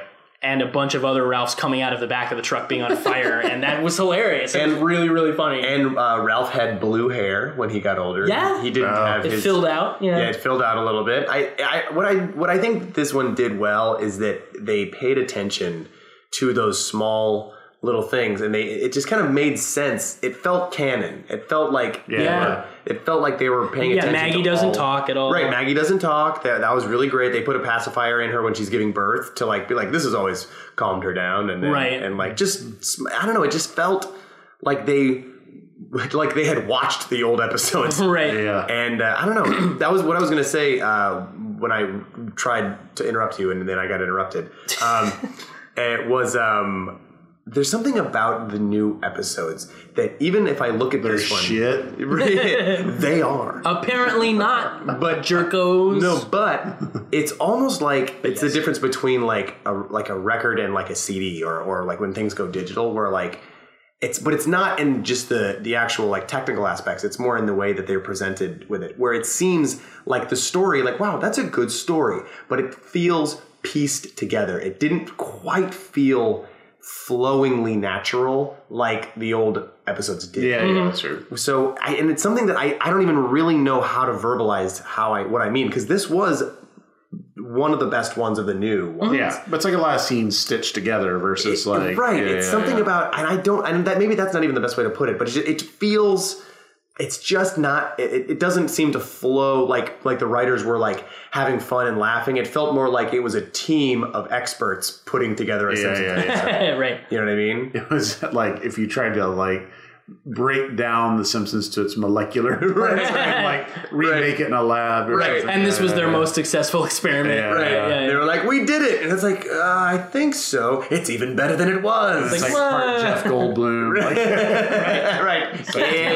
and a bunch of other Ralphs coming out of the back of the truck being on fire, and that was hilarious. It was really, really funny. And Ralph had blue hair when he got older. Yeah. He didn't have it his... filled out. Yeah. Yeah, it filled out a little bit. What I think this one did well is that they paid attention to those small little things, and it just kind of made sense. It felt canon. It felt like it felt like they were paying attention. Maggie to doesn't talk at all. Right, Maggie doesn't talk. That was really great. They put a pacifier in her when she's giving birth to like be like, this has always calmed her down, and then, and like just I don't know. It just felt like they had watched the old episodes, right? Yeah, and I don't know. That was what I was going to say when I tried to interrupt you, and then I got interrupted. It was. There's something about the new episodes that even if I look at this one, shit, they are apparently not, but jerkos. No, but it's almost like it's the difference between like a record and like a CD or like when things go digital, where like it's not in just the actual like technical aspects. It's more in the way that they're presented with it, where it seems like the story, like wow, that's a good story, but it feels pieced together. It didn't quite feel flowingly natural like the old episodes did. Yeah, that's true. So, and it's something that I don't even really know how to verbalize what I mean, because this was one of the best ones of the new ones. Yeah, but it's like a lot of scenes stitched together versus like it's something about, and that maybe that's not even the best way to put it, but it feels. It's just not. It doesn't seem to flow like the writers were like having fun and laughing. It felt more like it was a team of experts putting together a Simpsons episode. Right. You know what I mean? It was like if you tried to like break down The Simpsons to its molecular, like remake it in a lab. Or something. And this was their most successful experiment. Yeah. They were like, we did it. And it's like, I think so. It's even better than it was. It's like part Jeff Goldblum. Right.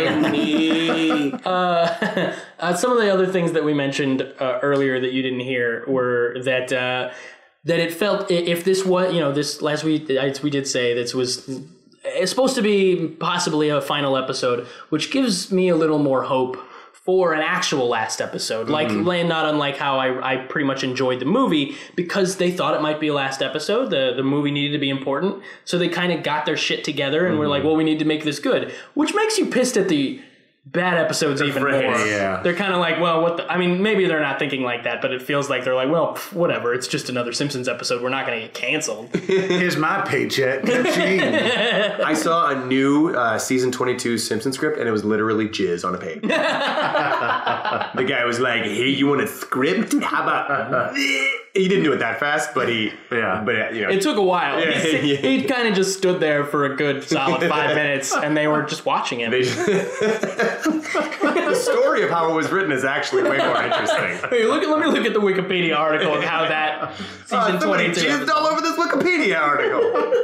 Some of the other things that we mentioned earlier that you didn't hear were that it felt, if this was, this last week, we did say this was it's supposed to be possibly a final episode, which gives me a little more hope for an actual last episode. Like, not unlike how I pretty much enjoyed the movie, because they thought it might be a last episode. The movie needed to be important. So they kind of got their shit together and were like, well, we need to make this good. Which makes you pissed at the bad episodes even more. Yeah. They're kind of like, well, maybe they're not thinking like that, but it feels like they're like, well, whatever. It's just another Simpsons episode. We're not going to get canceled. Here's my paycheck. I saw a new season 22 Simpsons script, and it was literally jizz on a page. The guy was like, hey, you want a script? How about this? He didn't do it that fast, but it took a while. Yeah, he kind of just stood there for a good solid 5 minutes, and they were just watching him. The story of how it was written is actually way more interesting. Hey, let me look at the Wikipedia article of how that season 22 jizzed all over this Wikipedia article.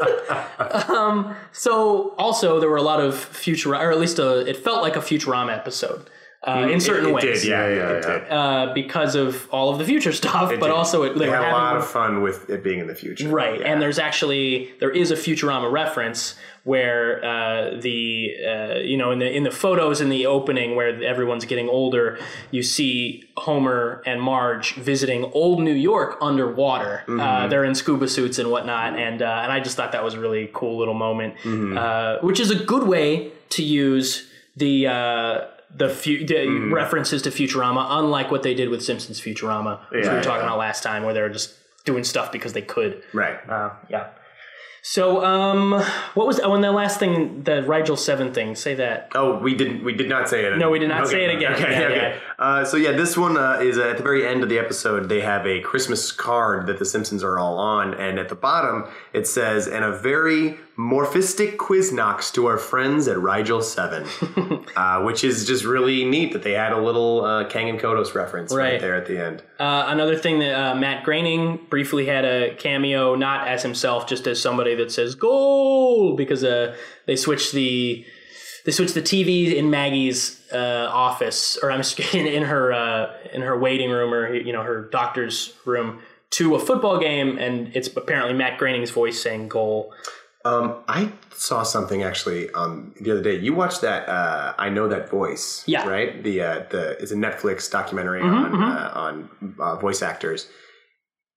So also there were a lot of Futurama, or at least it felt like a Futurama episode. In certain ways. It did, yeah. Because of all of the future stuff, but also they had a lot of fun with it being in the future. Right, and there is a Futurama reference where in the photos in the opening where everyone's getting older, you see Homer and Marge visiting old New York underwater. They're in scuba suits and whatnot, and I just thought that was a really cool little moment, which is a good way to use the references to Futurama, unlike what they did with Simpsons Futurama, which we were talking about last time, where they were just doing stuff because they could. Right. So, what was the last thing, the Rigel 7 thing? Say that. Oh, we did not say it. No, we did not say it again. Okay. This one is at the very end of the episode. They have a Christmas card that the Simpsons are all on, and at the bottom it says, "And a very morphistic Quiznox to our friends at Rigel 7," which is just really neat that they had a little Kang and Kodos reference right there at the end. Another thing that Matt Groening briefly had a cameo, not as himself, just as somebody that says "goal," because they switched the TV in Maggie's office, or I'm in her waiting room, or her doctor's room, to a football game, and it's apparently Matt Groening's voice saying "goal." I saw something actually the other day. You watched that I Know That Voice, right? It's a Netflix documentary on voice actors.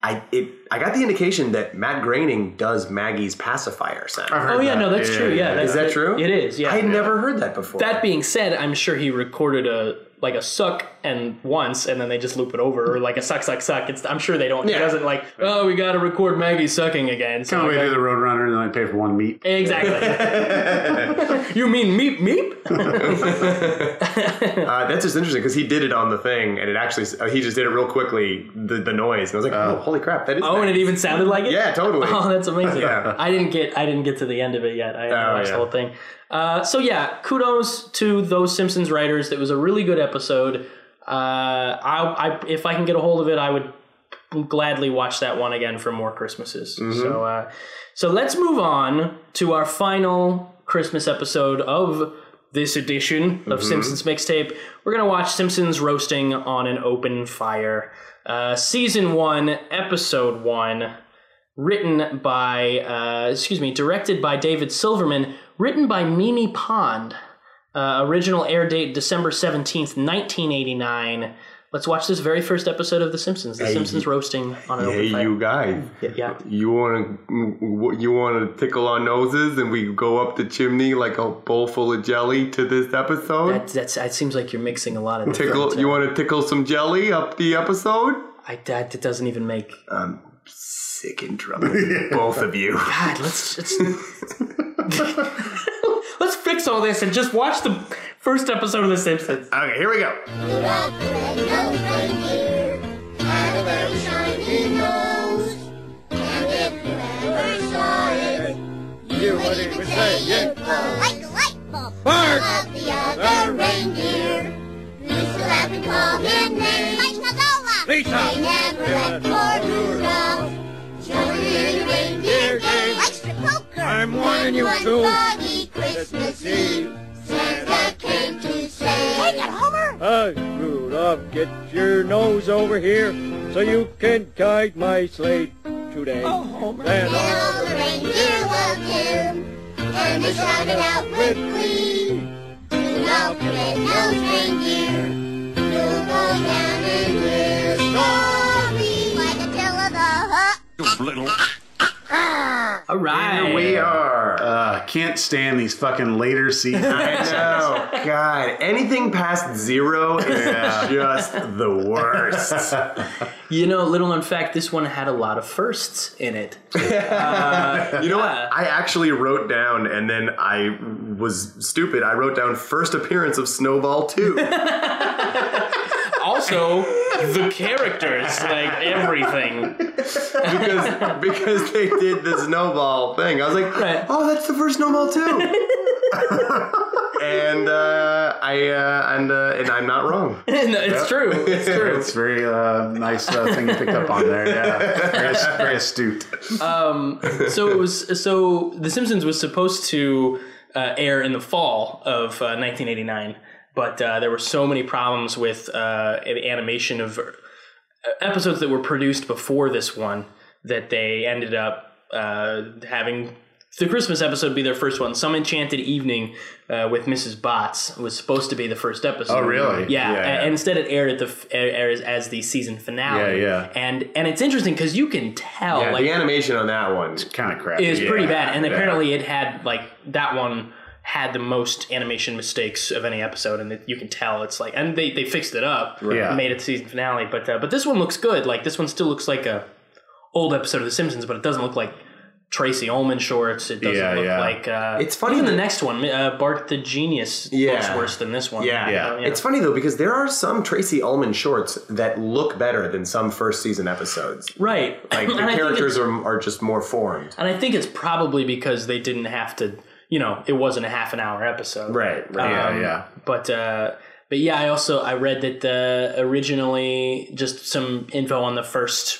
I got the indication that Matt Groening does Maggie's pacifier sound. Oh yeah, no, that's true. Yeah, Is that true? It is. Yeah. I had never heard that before. That being said, I'm sure he recorded a suck and once, and then they just loop it over, or like a suck. I'm sure they don't. Yeah. He doesn't like. Oh, we got to record Maggie sucking again. So Kind of way like, to do the Roadrunner and then I pay for one meat. exactly. You mean meep meep? That's just interesting because he did it on the thing, and it actually he just did it real quickly. The noise, and I was like, oh, holy crap, that is. Oh, and it even sounded like it. Yeah, totally. Oh, that's amazing. Yeah. I didn't get to the end of it yet. I haven't watched the whole thing. So yeah, kudos to those Simpsons writers. That was a really good episode. I if I can get a hold of it, I would gladly watch that one again for more Christmases. Mm-hmm. So let's move on to our final Christmas episode of this edition of Simpsons Mixtape. We're gonna watch Simpsons Roasting on an Open Fire, Season 1, Episode 1. Directed by David Silverman, written by Mimi Pond. Original air date December 17th, 1989. Let's watch this very first episode of The Simpsons. The Simpsons Roasting on an Open Fire. Hey, you guys. Yeah. You wanna tickle our noses and we go up the chimney like a bowl full of jelly to this episode? That seems like you're mixing a lot of different... You want to tickle some jelly up the episode? That doesn't even make... Sick and trouble, both of you. God, let's let's fix all this and just watch the first episode of The Simpsons. Okay, here we go. Rudolph the red-nosed reindeer had a very shiny nose. And if you ever saw it, you would even say it glows like a light bulb. Bart! Of the other reindeer used to laugh and call him names like Nagola. Lisa! They never let poor Rudolph join in a reindeer game like strip poker. I'm warning you, One Sue. foggy Christmas Eve, Santa came to say, "Hey, get Homer!" Rudolph, get your nose over here so you can guide my sleigh today. Oh, Homer. Then And all the reindeer loved him, and they shouted out with glee, "Rudolph the red-nosed reindeer, you'll go down in history like a tale of the hut." All right. Here we are. Can't stand these fucking later seasons. I know. God, anything past 0 is just the worst. You know, little known fact, this one had a lot of firsts in it. You know what? Yeah. I actually wrote down, and then I was stupid. I wrote down first appearance of Snowball 2. Also, the characters, like everything. because they did the Snowball thing. I was like, Right. oh, that's the first Snowball 2. And I'm not wrong. No, it's true. It's true. It's very nice thing you picked up on there. Yeah, very astute. So The Simpsons was supposed to air in the fall of 1989, but there were so many problems with animation of episodes that were produced before this one that they ended up having the Christmas episode be their first one. Some Enchanted Evening with Mrs. Botts was supposed to be the first episode. Oh, really? Yeah, Yeah. And instead it aired as the season finale. Yeah. And it's interesting because you can tell Yeah, like the animation on that one. Kind of crappy. is pretty Yeah. bad, and Yeah. apparently it had like that one had the most animation mistakes of any episode, and you can tell it's like, and they fixed it up, Yeah. made it the season finale, but this one looks good. Like this one still looks like a old episode of The Simpsons, but it doesn't look like Tracy Ullman shorts. It doesn't look like It's funny even the that- next one, Bart the Genius, Yeah. looks worse than this one. Yeah. You know. It's funny though because there are some Tracy Ullman shorts that look better than some first season episodes. Right. Like the And I think characters it's- are just more formed. and I think it's probably because they didn't have to, it wasn't a half an hour episode. Right. Yeah. But yeah, I read that originally, just some info on the first,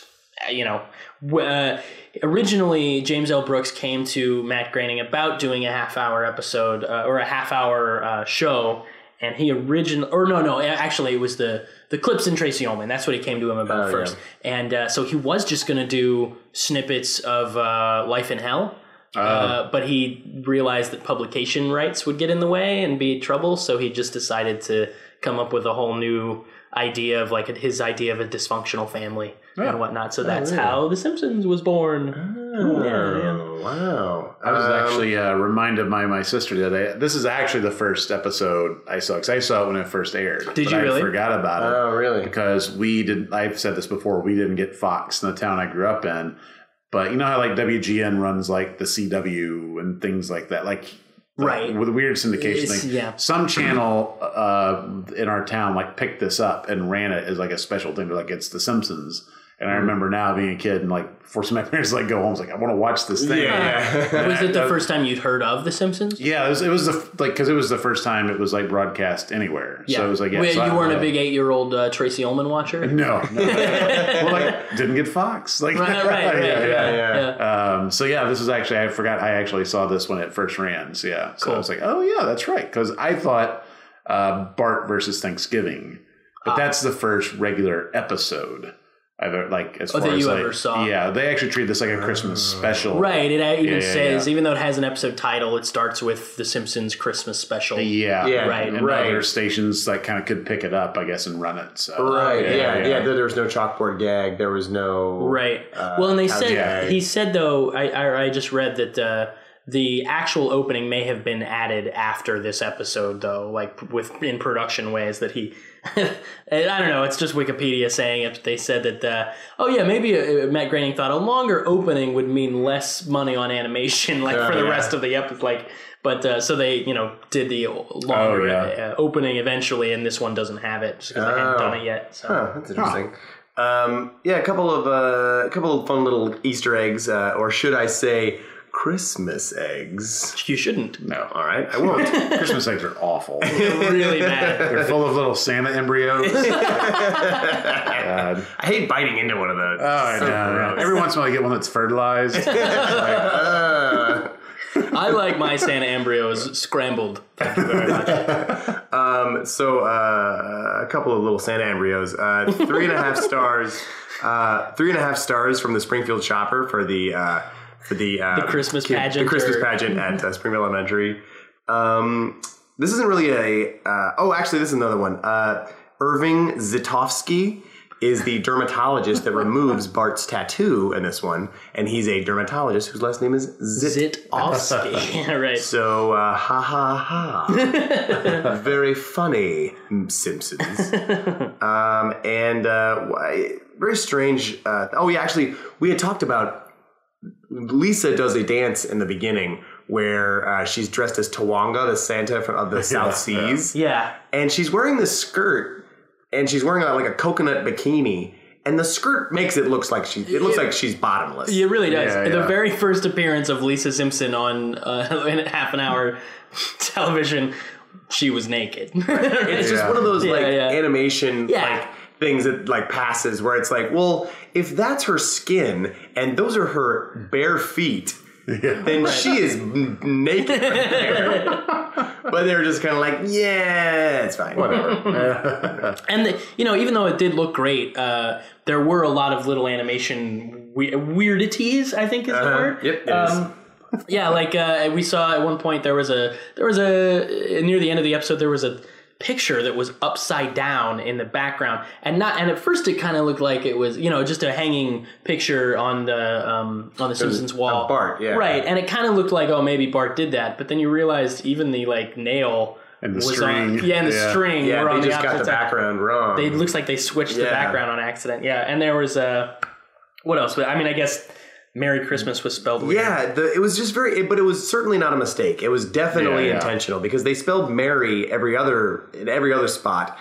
originally James L. Brooks came to Matt Groening about doing a half-hour episode or a half-hour show, and he actually it was the clips in Tracy Ullman. That's what he came to him about first. Yeah. And so he was just going to do snippets of Life in Hell. But he realized that publication rights would get in the way and be trouble, so he just decided to come up with a whole new idea of like his idea of a dysfunctional family and whatnot. So that's how The Simpsons was born. Oh, wow. I was actually reminded by my sister today. This is actually the first episode I saw, because I saw it when it first aired. Did but you really? I forgot about it. Oh, really? Because we didn't, I've said this before, we didn't get Fox in the town I grew up in. But you know how like WGN runs like the CW and things like that? Like, Right. With weird syndication It's- thing. yeah. Some channel in our town like picked this up and ran it as like a special thing. They're like, it's The Simpsons. And I remember now being a kid and like forcing my parents to like go home. I was like, I want to watch this thing. Yeah. Was it the first time you'd heard of The Simpsons? Yeah, it was because it was the first time it was like broadcast anywhere. Yeah. So it was like, Wait, so you I- weren't a big 8-year-old Tracy Ullman watcher? No. Well, like didn't get Fox. Like Right. yeah. So yeah, this is actually, I forgot I actually saw this when it first ran. So yeah, so I was like, oh yeah, that's right, because I thought Bart versus Thanksgiving, but that's the first regular episode I've ever, like as far that as you like, ever saw. Yeah, they actually treat this like a Christmas special. Right, it even Yeah, says, yeah. even though it has an episode title, it starts with The Simpsons Christmas Special. Yeah, Yeah, Right. And right. other stations like kind of could pick it up, I guess, and run it. So Right, yeah. There was no chalkboard gag. There was no... Right. Well, and they said, gag. he said though, I just read that the actual opening may have been added after this episode though, like in production ways that he, I don't know, it's just Wikipedia saying it. They said that, maybe Matt Groening thought a longer opening would mean less money on animation, like for the rest of the episode, like, but so they, did the longer opening eventually, and this one doesn't have it just because they hadn't done it yet. So. Oh, that's interesting. A couple of fun little Easter eggs, or should I say, Christmas eggs. You shouldn't. No. All right, I won't. Christmas eggs are awful. Really bad. They're full of little Santa embryos. I hate biting into one of those. Oh, I know. Every once in a while, I get one that's fertilized. I like my Santa embryos scrambled. Thank you very much. A couple of little Santa embryos. 3.5 stars. 3.5 stars from the Springfield Shopper for the Christmas pageant. The Christmas pageant at Springfield Elementary. This isn't really actually, this is another one. Irving Zitovsky is the dermatologist that removes Bart's tattoo in this one, and he's a dermatologist whose last name is Zitovsky. Right. So, ha ha ha. Very funny, Simpsons. Very strange. Actually, we had talked about Lisa does a dance in the beginning where she's dressed as Tawanga, the Santa of the South Seas. Yeah. And she's wearing this skirt, and she's wearing like a coconut bikini, and the skirt makes it looks like she's bottomless. It really does. Yeah, The yeah. very first appearance of Lisa Simpson on in half an hour television, she was naked. It's just one of those animation like things that like passes where it's like, well, if that's her skin and those are her bare feet, then she is naked right there. But they were just kind of like, yeah, it's fine, whatever. And even though it did look great, there were a lot of little animation weirdities, I think is the word. Yep, it is. Yeah, like we saw at one point there was a near the end of the episode there was a picture that was upside down in the background, and at first it kind of looked like it was just a hanging picture on the Simpsons wall. Of Bart, yeah. Right, and it kind of looked like maybe Bart did that, but then you realized even the nail And the was string. on, and the string Yeah, were on they the just got opposite the side. background wrong. It looks like they switched the Yeah. background on accident. Yeah, and there was what else? I mean, I guess Merry Christmas was spelled weird. Yeah, it was just but it was certainly not a mistake. It was definitely intentional because they spelled Mary in every other spot,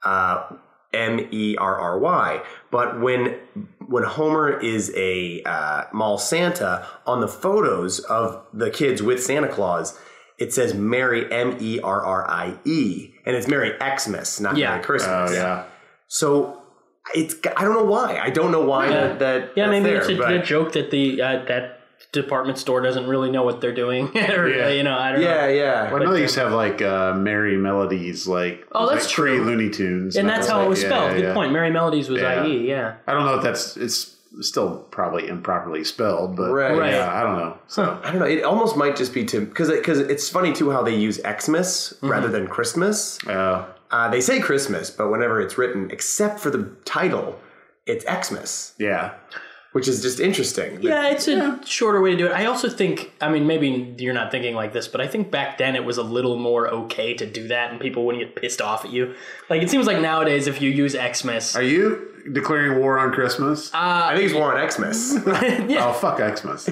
Merry. But when Homer is a mall Santa on the photos of the kids with Santa Claus, it says Merry Merrie, and it's Merry Xmas, not Merry Christmas. Oh, yeah. So. I don't know why. I don't know why that. Yeah, maybe that's it's there, a but- joke that the that department store doesn't really know what they're doing, or I don't know. Yeah. Well, I know they used to have like Merry Melodies, like that's like true. Looney Tunes, And that's how it was like- spelled. yeah, Good yeah. point. Merry Melodies was Yeah. IE. Yeah. I don't know if it's still probably improperly spelled, but Right. yeah, I don't know. So I don't know. It almost might just be because it's funny too how they use Xmas rather than Christmas. they say Christmas, but whenever it's written, except for the title, it's Xmas, Yeah. which is just interesting. Yeah, it's a shorter way to do it. I also think, I mean, maybe you're not thinking like this, but I think back then it was a little more okay to do that and people wouldn't get pissed off at you. Like, it seems like nowadays if you use Xmas... Are you declaring war on Christmas? I think it's war on Xmas. yeah. Oh, fuck Xmas.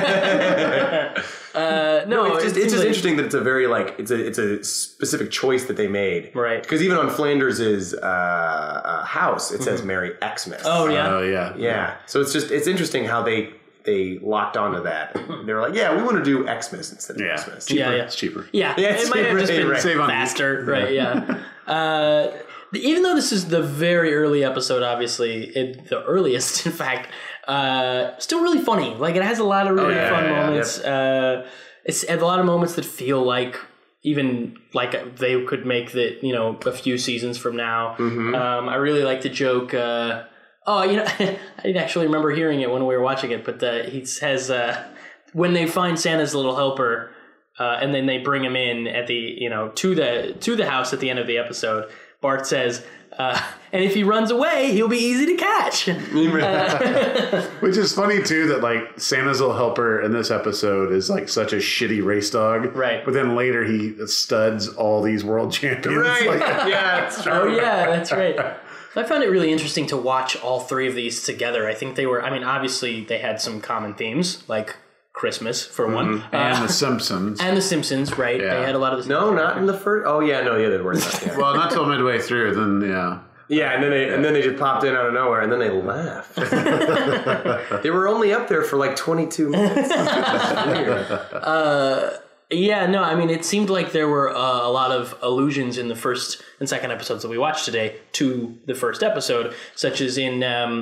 No, It's just interesting that it's a very it's a specific choice that they made, Right. Because even on Flanders's house, it says Merry Xmas. Oh, yeah. Oh, yeah. yeah. So it's interesting how they locked onto that. They were like, yeah, we want to do Xmas instead of Yeah. Christmas. Cheaper. Yeah, yeah. It's cheaper. Yeah, Yeah, it might have just been right. Save on faster, right? Yeah. Even though this is the very early episode, obviously, the earliest, in fact, still really funny. Like, it has a lot of really fun moments. It's a lot of moments that feel like even like they could make a few seasons from now. I really like the joke. I didn't actually remember hearing it when we were watching it, but he says when they find Santa's little helper, and then they bring him in at the to the house at the end of the episode. Bart says, and if he runs away, he'll be easy to catch. Which is funny, too, that, like, Santa's little helper in this episode is, like, such a shitty race dog. Right. But then later he studs all these world champions. Right. Like, Yeah, it's true. Oh, yeah, that's right. I found it really interesting to watch all three of these together. I think they were, obviously they had some common themes, like Christmas, for one. and The Simpsons. And The Simpsons, right? Yeah. They had a lot of the No, not in the first. Oh yeah, no, yeah, they were not. Yeah. Well, not till midway through, then, yeah. Yeah, and then they just popped in out of nowhere, and then they left. They were only up there for like 22 minutes. Weird. Yeah, no, it seemed like there were a lot of allusions in the first and second episodes that we watched today to the first episode, such as in,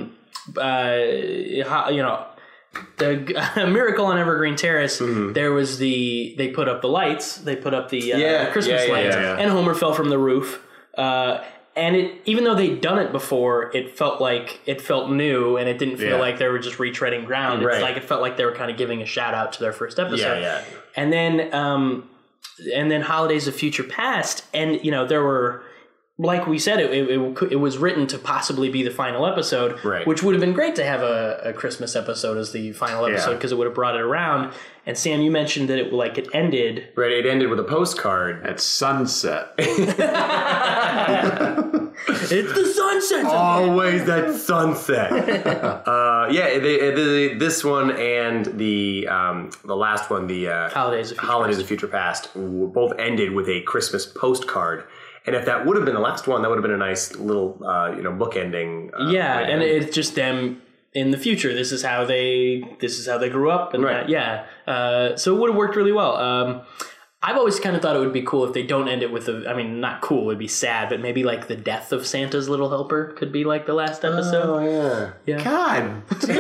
the Miracle on Evergreen Terrace. There was they put up the lights, they put up the Christmas lights, and Homer fell from the roof. And even though they'd done it before, it felt new, and it didn't feel like they were just retreading ground. It's like it felt like they were kind of giving a shout out to their first episode. Yeah. And then Holidays of Future Past, and there were, like we said, it was written to possibly be the final episode, right. Which would have been great to have a Christmas episode as the final episode because it would have brought it around. And Sam, you mentioned that it ended. Right, it ended with a postcard. At sunset. It's the sunset. Always that sunset. This one and the last one, the Holidays of Future Past, both ended with a Christmas postcard. And if that would have been the last one, that would have been a nice little book ending. And it's just them in the future. This is how they grew up, and so it would have worked really well. I've always kind of thought it would be cool if they don't end it with not cool, it would be sad, but maybe like the death of Santa's little helper could be like the last episode. Oh, yeah. God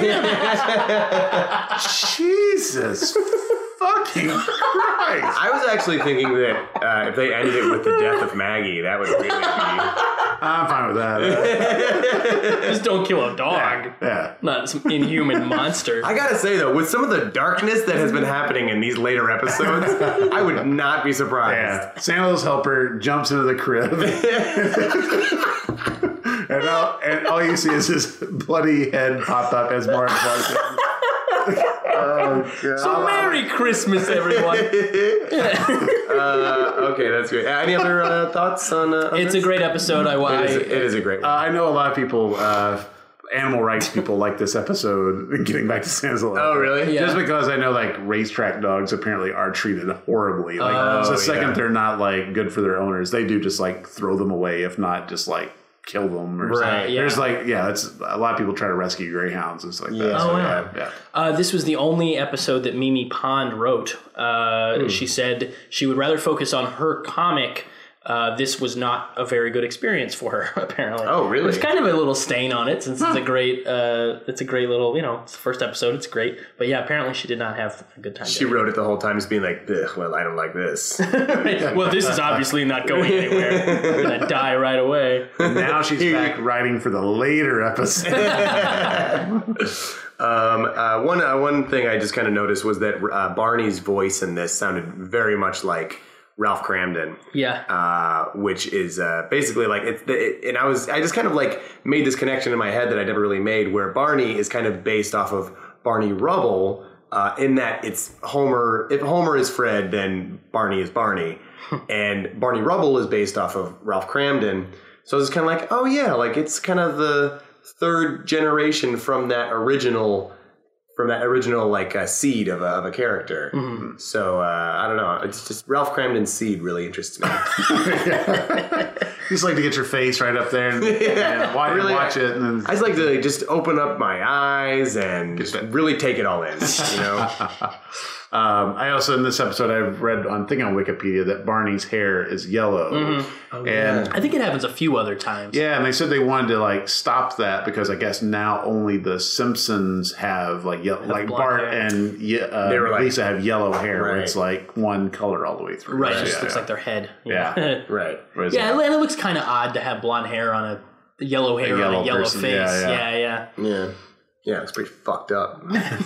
damn. Jesus fucking Christ. I was actually thinking that if they ended it with the death of Maggie, that would really be... I'm fine with that. Just don't kill a dog. Yeah. Not some inhuman monster. I gotta say, though, with some of the darkness that has been happening in these later episodes, I would not be surprised. Yeah. Santa's helper jumps into the crib. and all you see is his bloody head pop up as Mark Clark. Oh, God. So Merry Christmas, everyone. Okay, that's great. Any other thoughts on It's this? a great episode. It is a great one. I know a lot of people, animal rights people, like this episode. Getting back to Santa's little helper. Oh, really? Yeah. Just because I know, like, racetrack dogs apparently are treated horribly. Like, so the second they're not, like, good for their owners, they do just, like, throw them away, if not just, like, kill them or something. Yeah. There's, like, it's a lot of people try to rescue greyhounds and stuff like that. Yeah. So, Oh, wow. yeah. This was the only episode that Mimi Pond wrote. She said she would rather focus on her comic. This was not a very good experience for her, apparently. Oh, really? There's kind of a little stain on it, since it's a great little, it's the first episode, it's great. But yeah, apparently she did not have a good time. She wrote it the whole time as being like, well, I don't like this. Well, this is obviously not going anywhere. I'm going to die right away. Now she's back writing for the later episode. One thing I just kind of noticed was that Barney's voice in this sounded very much like Ralph Cramden. Yeah. Which is basically like and I just kind of like made this connection in my head that I never really made, where Barney is kind of based off of Barney Rubble, in that it's Homer. If Homer is Fred, then Barney is Barney, and Barney Rubble is based off of Ralph Cramden. So it's kind of like, oh yeah, like it's kind of the third generation from that original like seed of a character. Mm-hmm. So I don't know. It's just Ralph Cramden's seed really interests me. You just like to get your face right up there and watch it. And then I just like to just open up my eyes and just really take it all in. You know. I also, in this episode, I've read on Wikipedia that Barney's hair is yellow. Mm-hmm. And I think it happens a few other times. yeah, and they said they wanted to like stop that because I guess now only the Simpsons have like like blonde Bart hair. and They were like- Lisa have yellow hair where Right. it's like one color all the way through. Right, it just Yeah. looks like their head. Yeah. Right. Whereas Yeah, and it looks kind of odd to have blonde hair on a yellow hair on yellow a yellow person. face. Yeah, Yeah. Yeah. Yeah, it's pretty fucked up.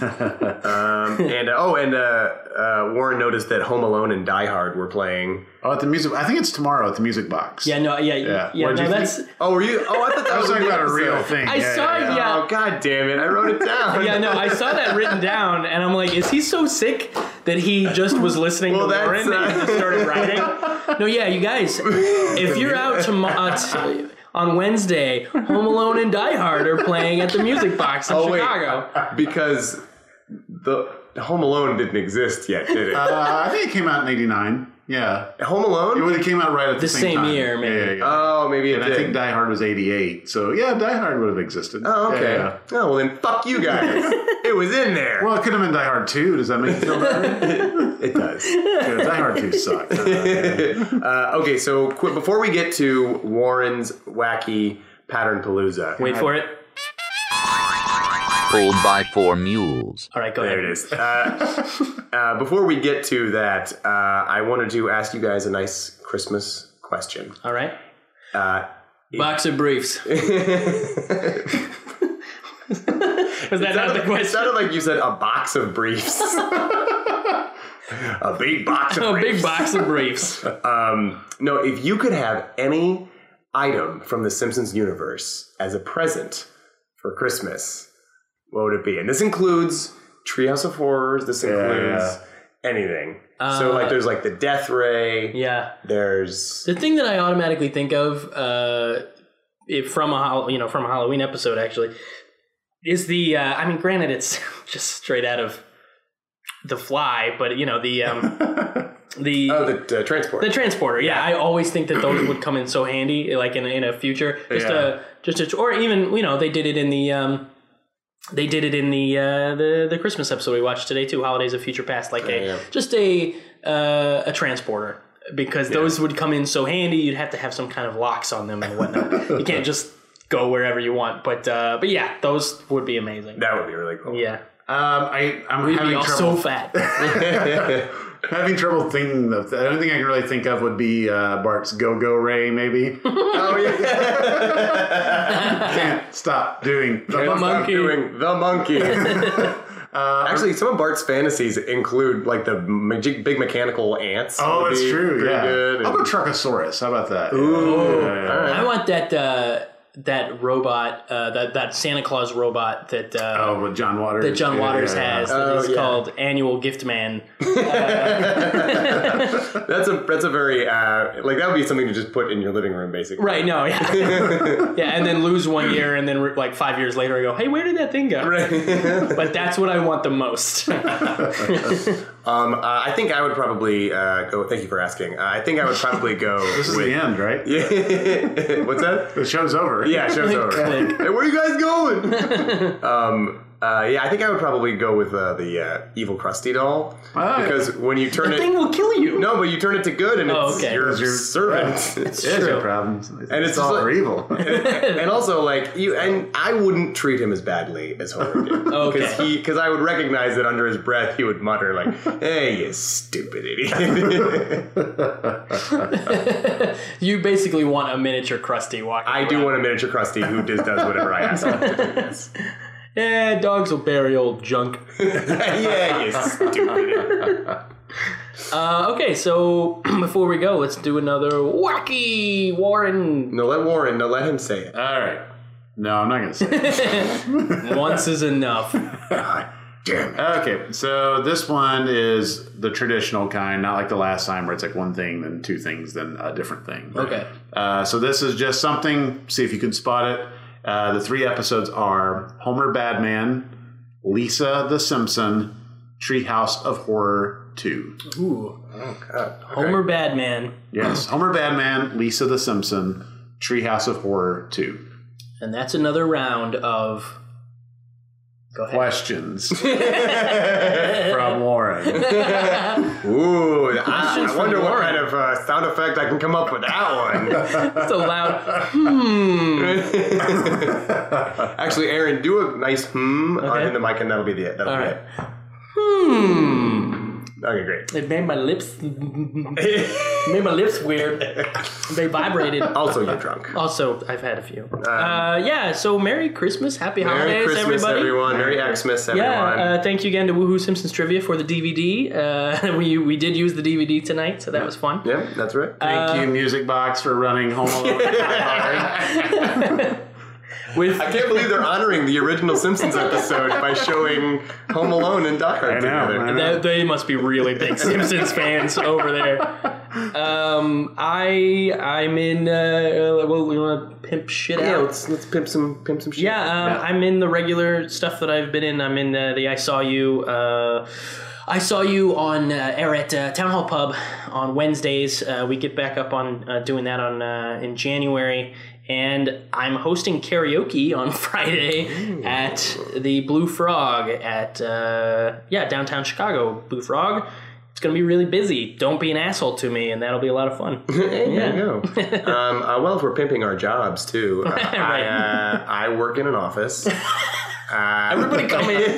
Warren noticed that Home Alone and Die Hard were playing. Oh, at the music. I think it's tomorrow at the Music Box. Yeah, no, yeah. What did No, you that's. think? Oh, were you? Oh, I thought that I was was talking the about a real episode. thing. I saw it, yeah. Oh, god damn it! I wrote it down. Yeah, no, I saw that written down, and I'm like, is he so sick that he just was listening Well, to that's, Warren and he just started writing? No, yeah, you guys, if you're out on Wednesday, Home Alone and Die Hard are playing at the Music Box in Chicago. Because the Home Alone didn't exist yet, did it? I think it came out in '89. Yeah, Home Alone? it would have came out right at the same time. year, maybe. Yeah. Oh, maybe it And did. I think Die Hard was '88. So yeah, Die Hard would have existed. Oh, okay. Yeah. Oh, well then, fuck you guys. It was in there. Well, it could have been Die Hard 2. Does that make you feel better? It does. Yeah, Die Hard 2 sucked. Okay, so before we get to Warren's wacky pattern palooza. Wait for it. Pulled by 4 mules. All right, go ahead. There it is. Before we get to that, I wanted to ask you guys a nice Christmas question. All right. Box of briefs. Was that not the It question? sounded like you said a box of briefs. A big box of A briefs. big box of briefs. No, if you could have any item from the Simpsons universe as a present for Christmas, what would it be? And this includes Treehouse of Horrors. This includes anything. So, like, there's like the Death Ray. Yeah. There's The thing that I automatically think of, from a Halloween episode actually, is the. I mean, granted, it's just straight out of The Fly, but the the transport. the transporter. Yeah, I always think that those would come in so handy, like in a future, or even they did it in the. They did it in the Christmas episode we watched today too, Holidays of Future Past, like a transporter, because those would come in so handy. You'd have to have some kind of locks on them and whatnot. You can't just go wherever you want. But yeah, those would be amazing. That would be really cool. Yeah, I'm we'd having be all trouble. so fat. Having trouble thinking of. The only thing I can really think of would be Bart's Go-Go Ray, maybe. Oh yeah. Can't stop doing the Stop monkey. doing the monkey. Actually, some of Bart's fantasies include like the big mechanical ants. Oh, would that's be true. pretty Yeah, good. I'll go Truckosaurus. How about that? Ooh. I want that robot, that Santa Claus robot that. With John Waters. That John Waters has. That is called Annual Gift Man. That's a very like that would be something to just put in your living room, basically. Right, no, yeah. Yeah, and then lose 1 year, and then like 5 years later I go, hey, where did that thing go? Right. But that's what I want the most. I think I would probably go. Thank you for asking. I think I would probably go. This is with, the end, right? Yeah. What's that? The show's over. Yeah, show's over. Click. Hey, where are you guys going? Yeah, I think I would probably go with the evil Krusty doll because when you turn The it, thing will kill you. no, but you turn it to good and Oh, it's okay. your It's your- servant. It's true. your problem. And it's all just for like- evil. And also, like and I wouldn't treat him as badly as Homer did, Okay. because I would recognize that under his breath he would mutter like, "Hey, you stupid idiot." You basically want a miniature Krusty walking I do around. want a miniature Krusty who just does whatever I ask him to do. Yes. Yeah, dogs will bury old junk. Yeah, you stupid idiot. Okay, so before we go, let's do another wacky Warren. No, let Warren. No, let him say it. All right. No, I'm not going to say it. Once is enough. God damn it. Okay, so this one is the traditional kind, not like the last time where it's like one thing, then two things, then a different thing. Okay. So this is just something, see if you can spot it. The 3 episodes are Homer Badman, Lisa the Simpson, Treehouse of Horror 2. Ooh. Oh, God. Okay. Homer Badman. Yes, Homer Badman, Lisa the Simpson, Treehouse of Horror 2. And that's another round of... Go ahead. Questions from Warren. Ooh, I from wonder what Warren. kind of sound effect I can come up with that one. It's a loud... Actually, Aaron, do a nice Okay. in the mic, and that'll be it. That'll All be right. it. Okay, great. It made my lips... made my lips weird. They vibrated. Also, you're drunk. Also, I've had a few. Yeah, so Merry Christmas. Happy Merry holidays, Christmas, everybody. everyone. Merry Xmas, everyone. Yeah, thank you again to Woohoo Simpsons Trivia for the DVD. We did use the DVD tonight, so that was fun. Yeah, that's right. Thank you, Music Box, for running Home Alone. With I can't believe they're honoring the original Simpsons episode by showing Home Alone and Die Hard together. They must be really big Simpsons fans over there. I'm in. Well, we want to pimp shit Yeah, out. let's pimp some shit. Yeah, I'm in the regular stuff that I've been in. I'm in the I Saw You. I saw you on air at Town Hall Pub on Wednesdays. We get back up on doing that on in January. And I'm hosting karaoke on Friday at the Blue Frog at downtown Chicago. Blue Frog. It's going to be really busy. Don't be an asshole to me, and that'll be a lot of fun. There you go. Well, if we're pimping our jobs too, I work in an office. Everybody come in.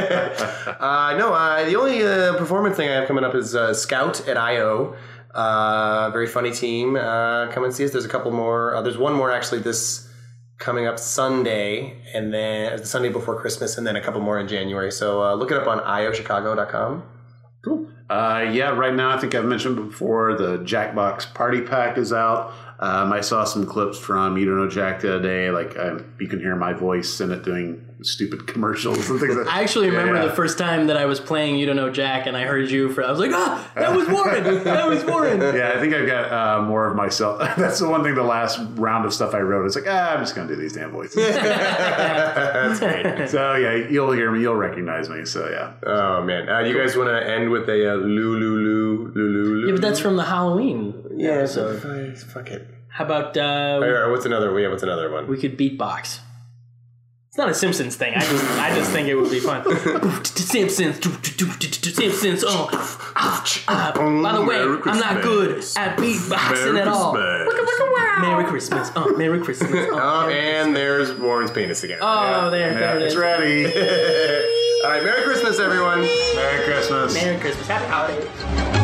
The only performance thing I have coming up is Scout at I.O. Very funny team. Come and see us. There's a couple more. There's one more actually this coming up Sunday, and then the Sunday before Christmas, and then a couple more in January. So look it up on iochicago.com. Cool. Right now, I think I've mentioned before, the Jackbox Party Pack is out. I saw some clips from You Don't Know Jack the other day. Like, you can hear my voice in it doing stupid commercials and things like that. I actually remember the first time that I was playing You Don't Know Jack, and I heard you. I was like, that was Warren. That was Warren. Yeah, I think I've got more of myself. That's the one thing. The last round of stuff I wrote, it's like, I'm just gonna do these damn voices. That's great. So yeah, you'll hear me, you'll recognize me. So yeah. Oh man, you guys want to end with a loo? Yeah, but that's from the Halloween. Yeah. So fuck it. How about All right, what's another? What's another one? we could beatbox? It's not a Simpsons thing. I just think it would be fun. Simpsons. Simpsons. Oh. By the way, I'm not good at beatboxing at all. Merry Christmas. Oh, Merry Christmas. Oh, and there's Warren's penis again. Oh, there it It's is. ready. All right, Merry Christmas, everyone. Merry Christmas. Merry Christmas. Happy holidays.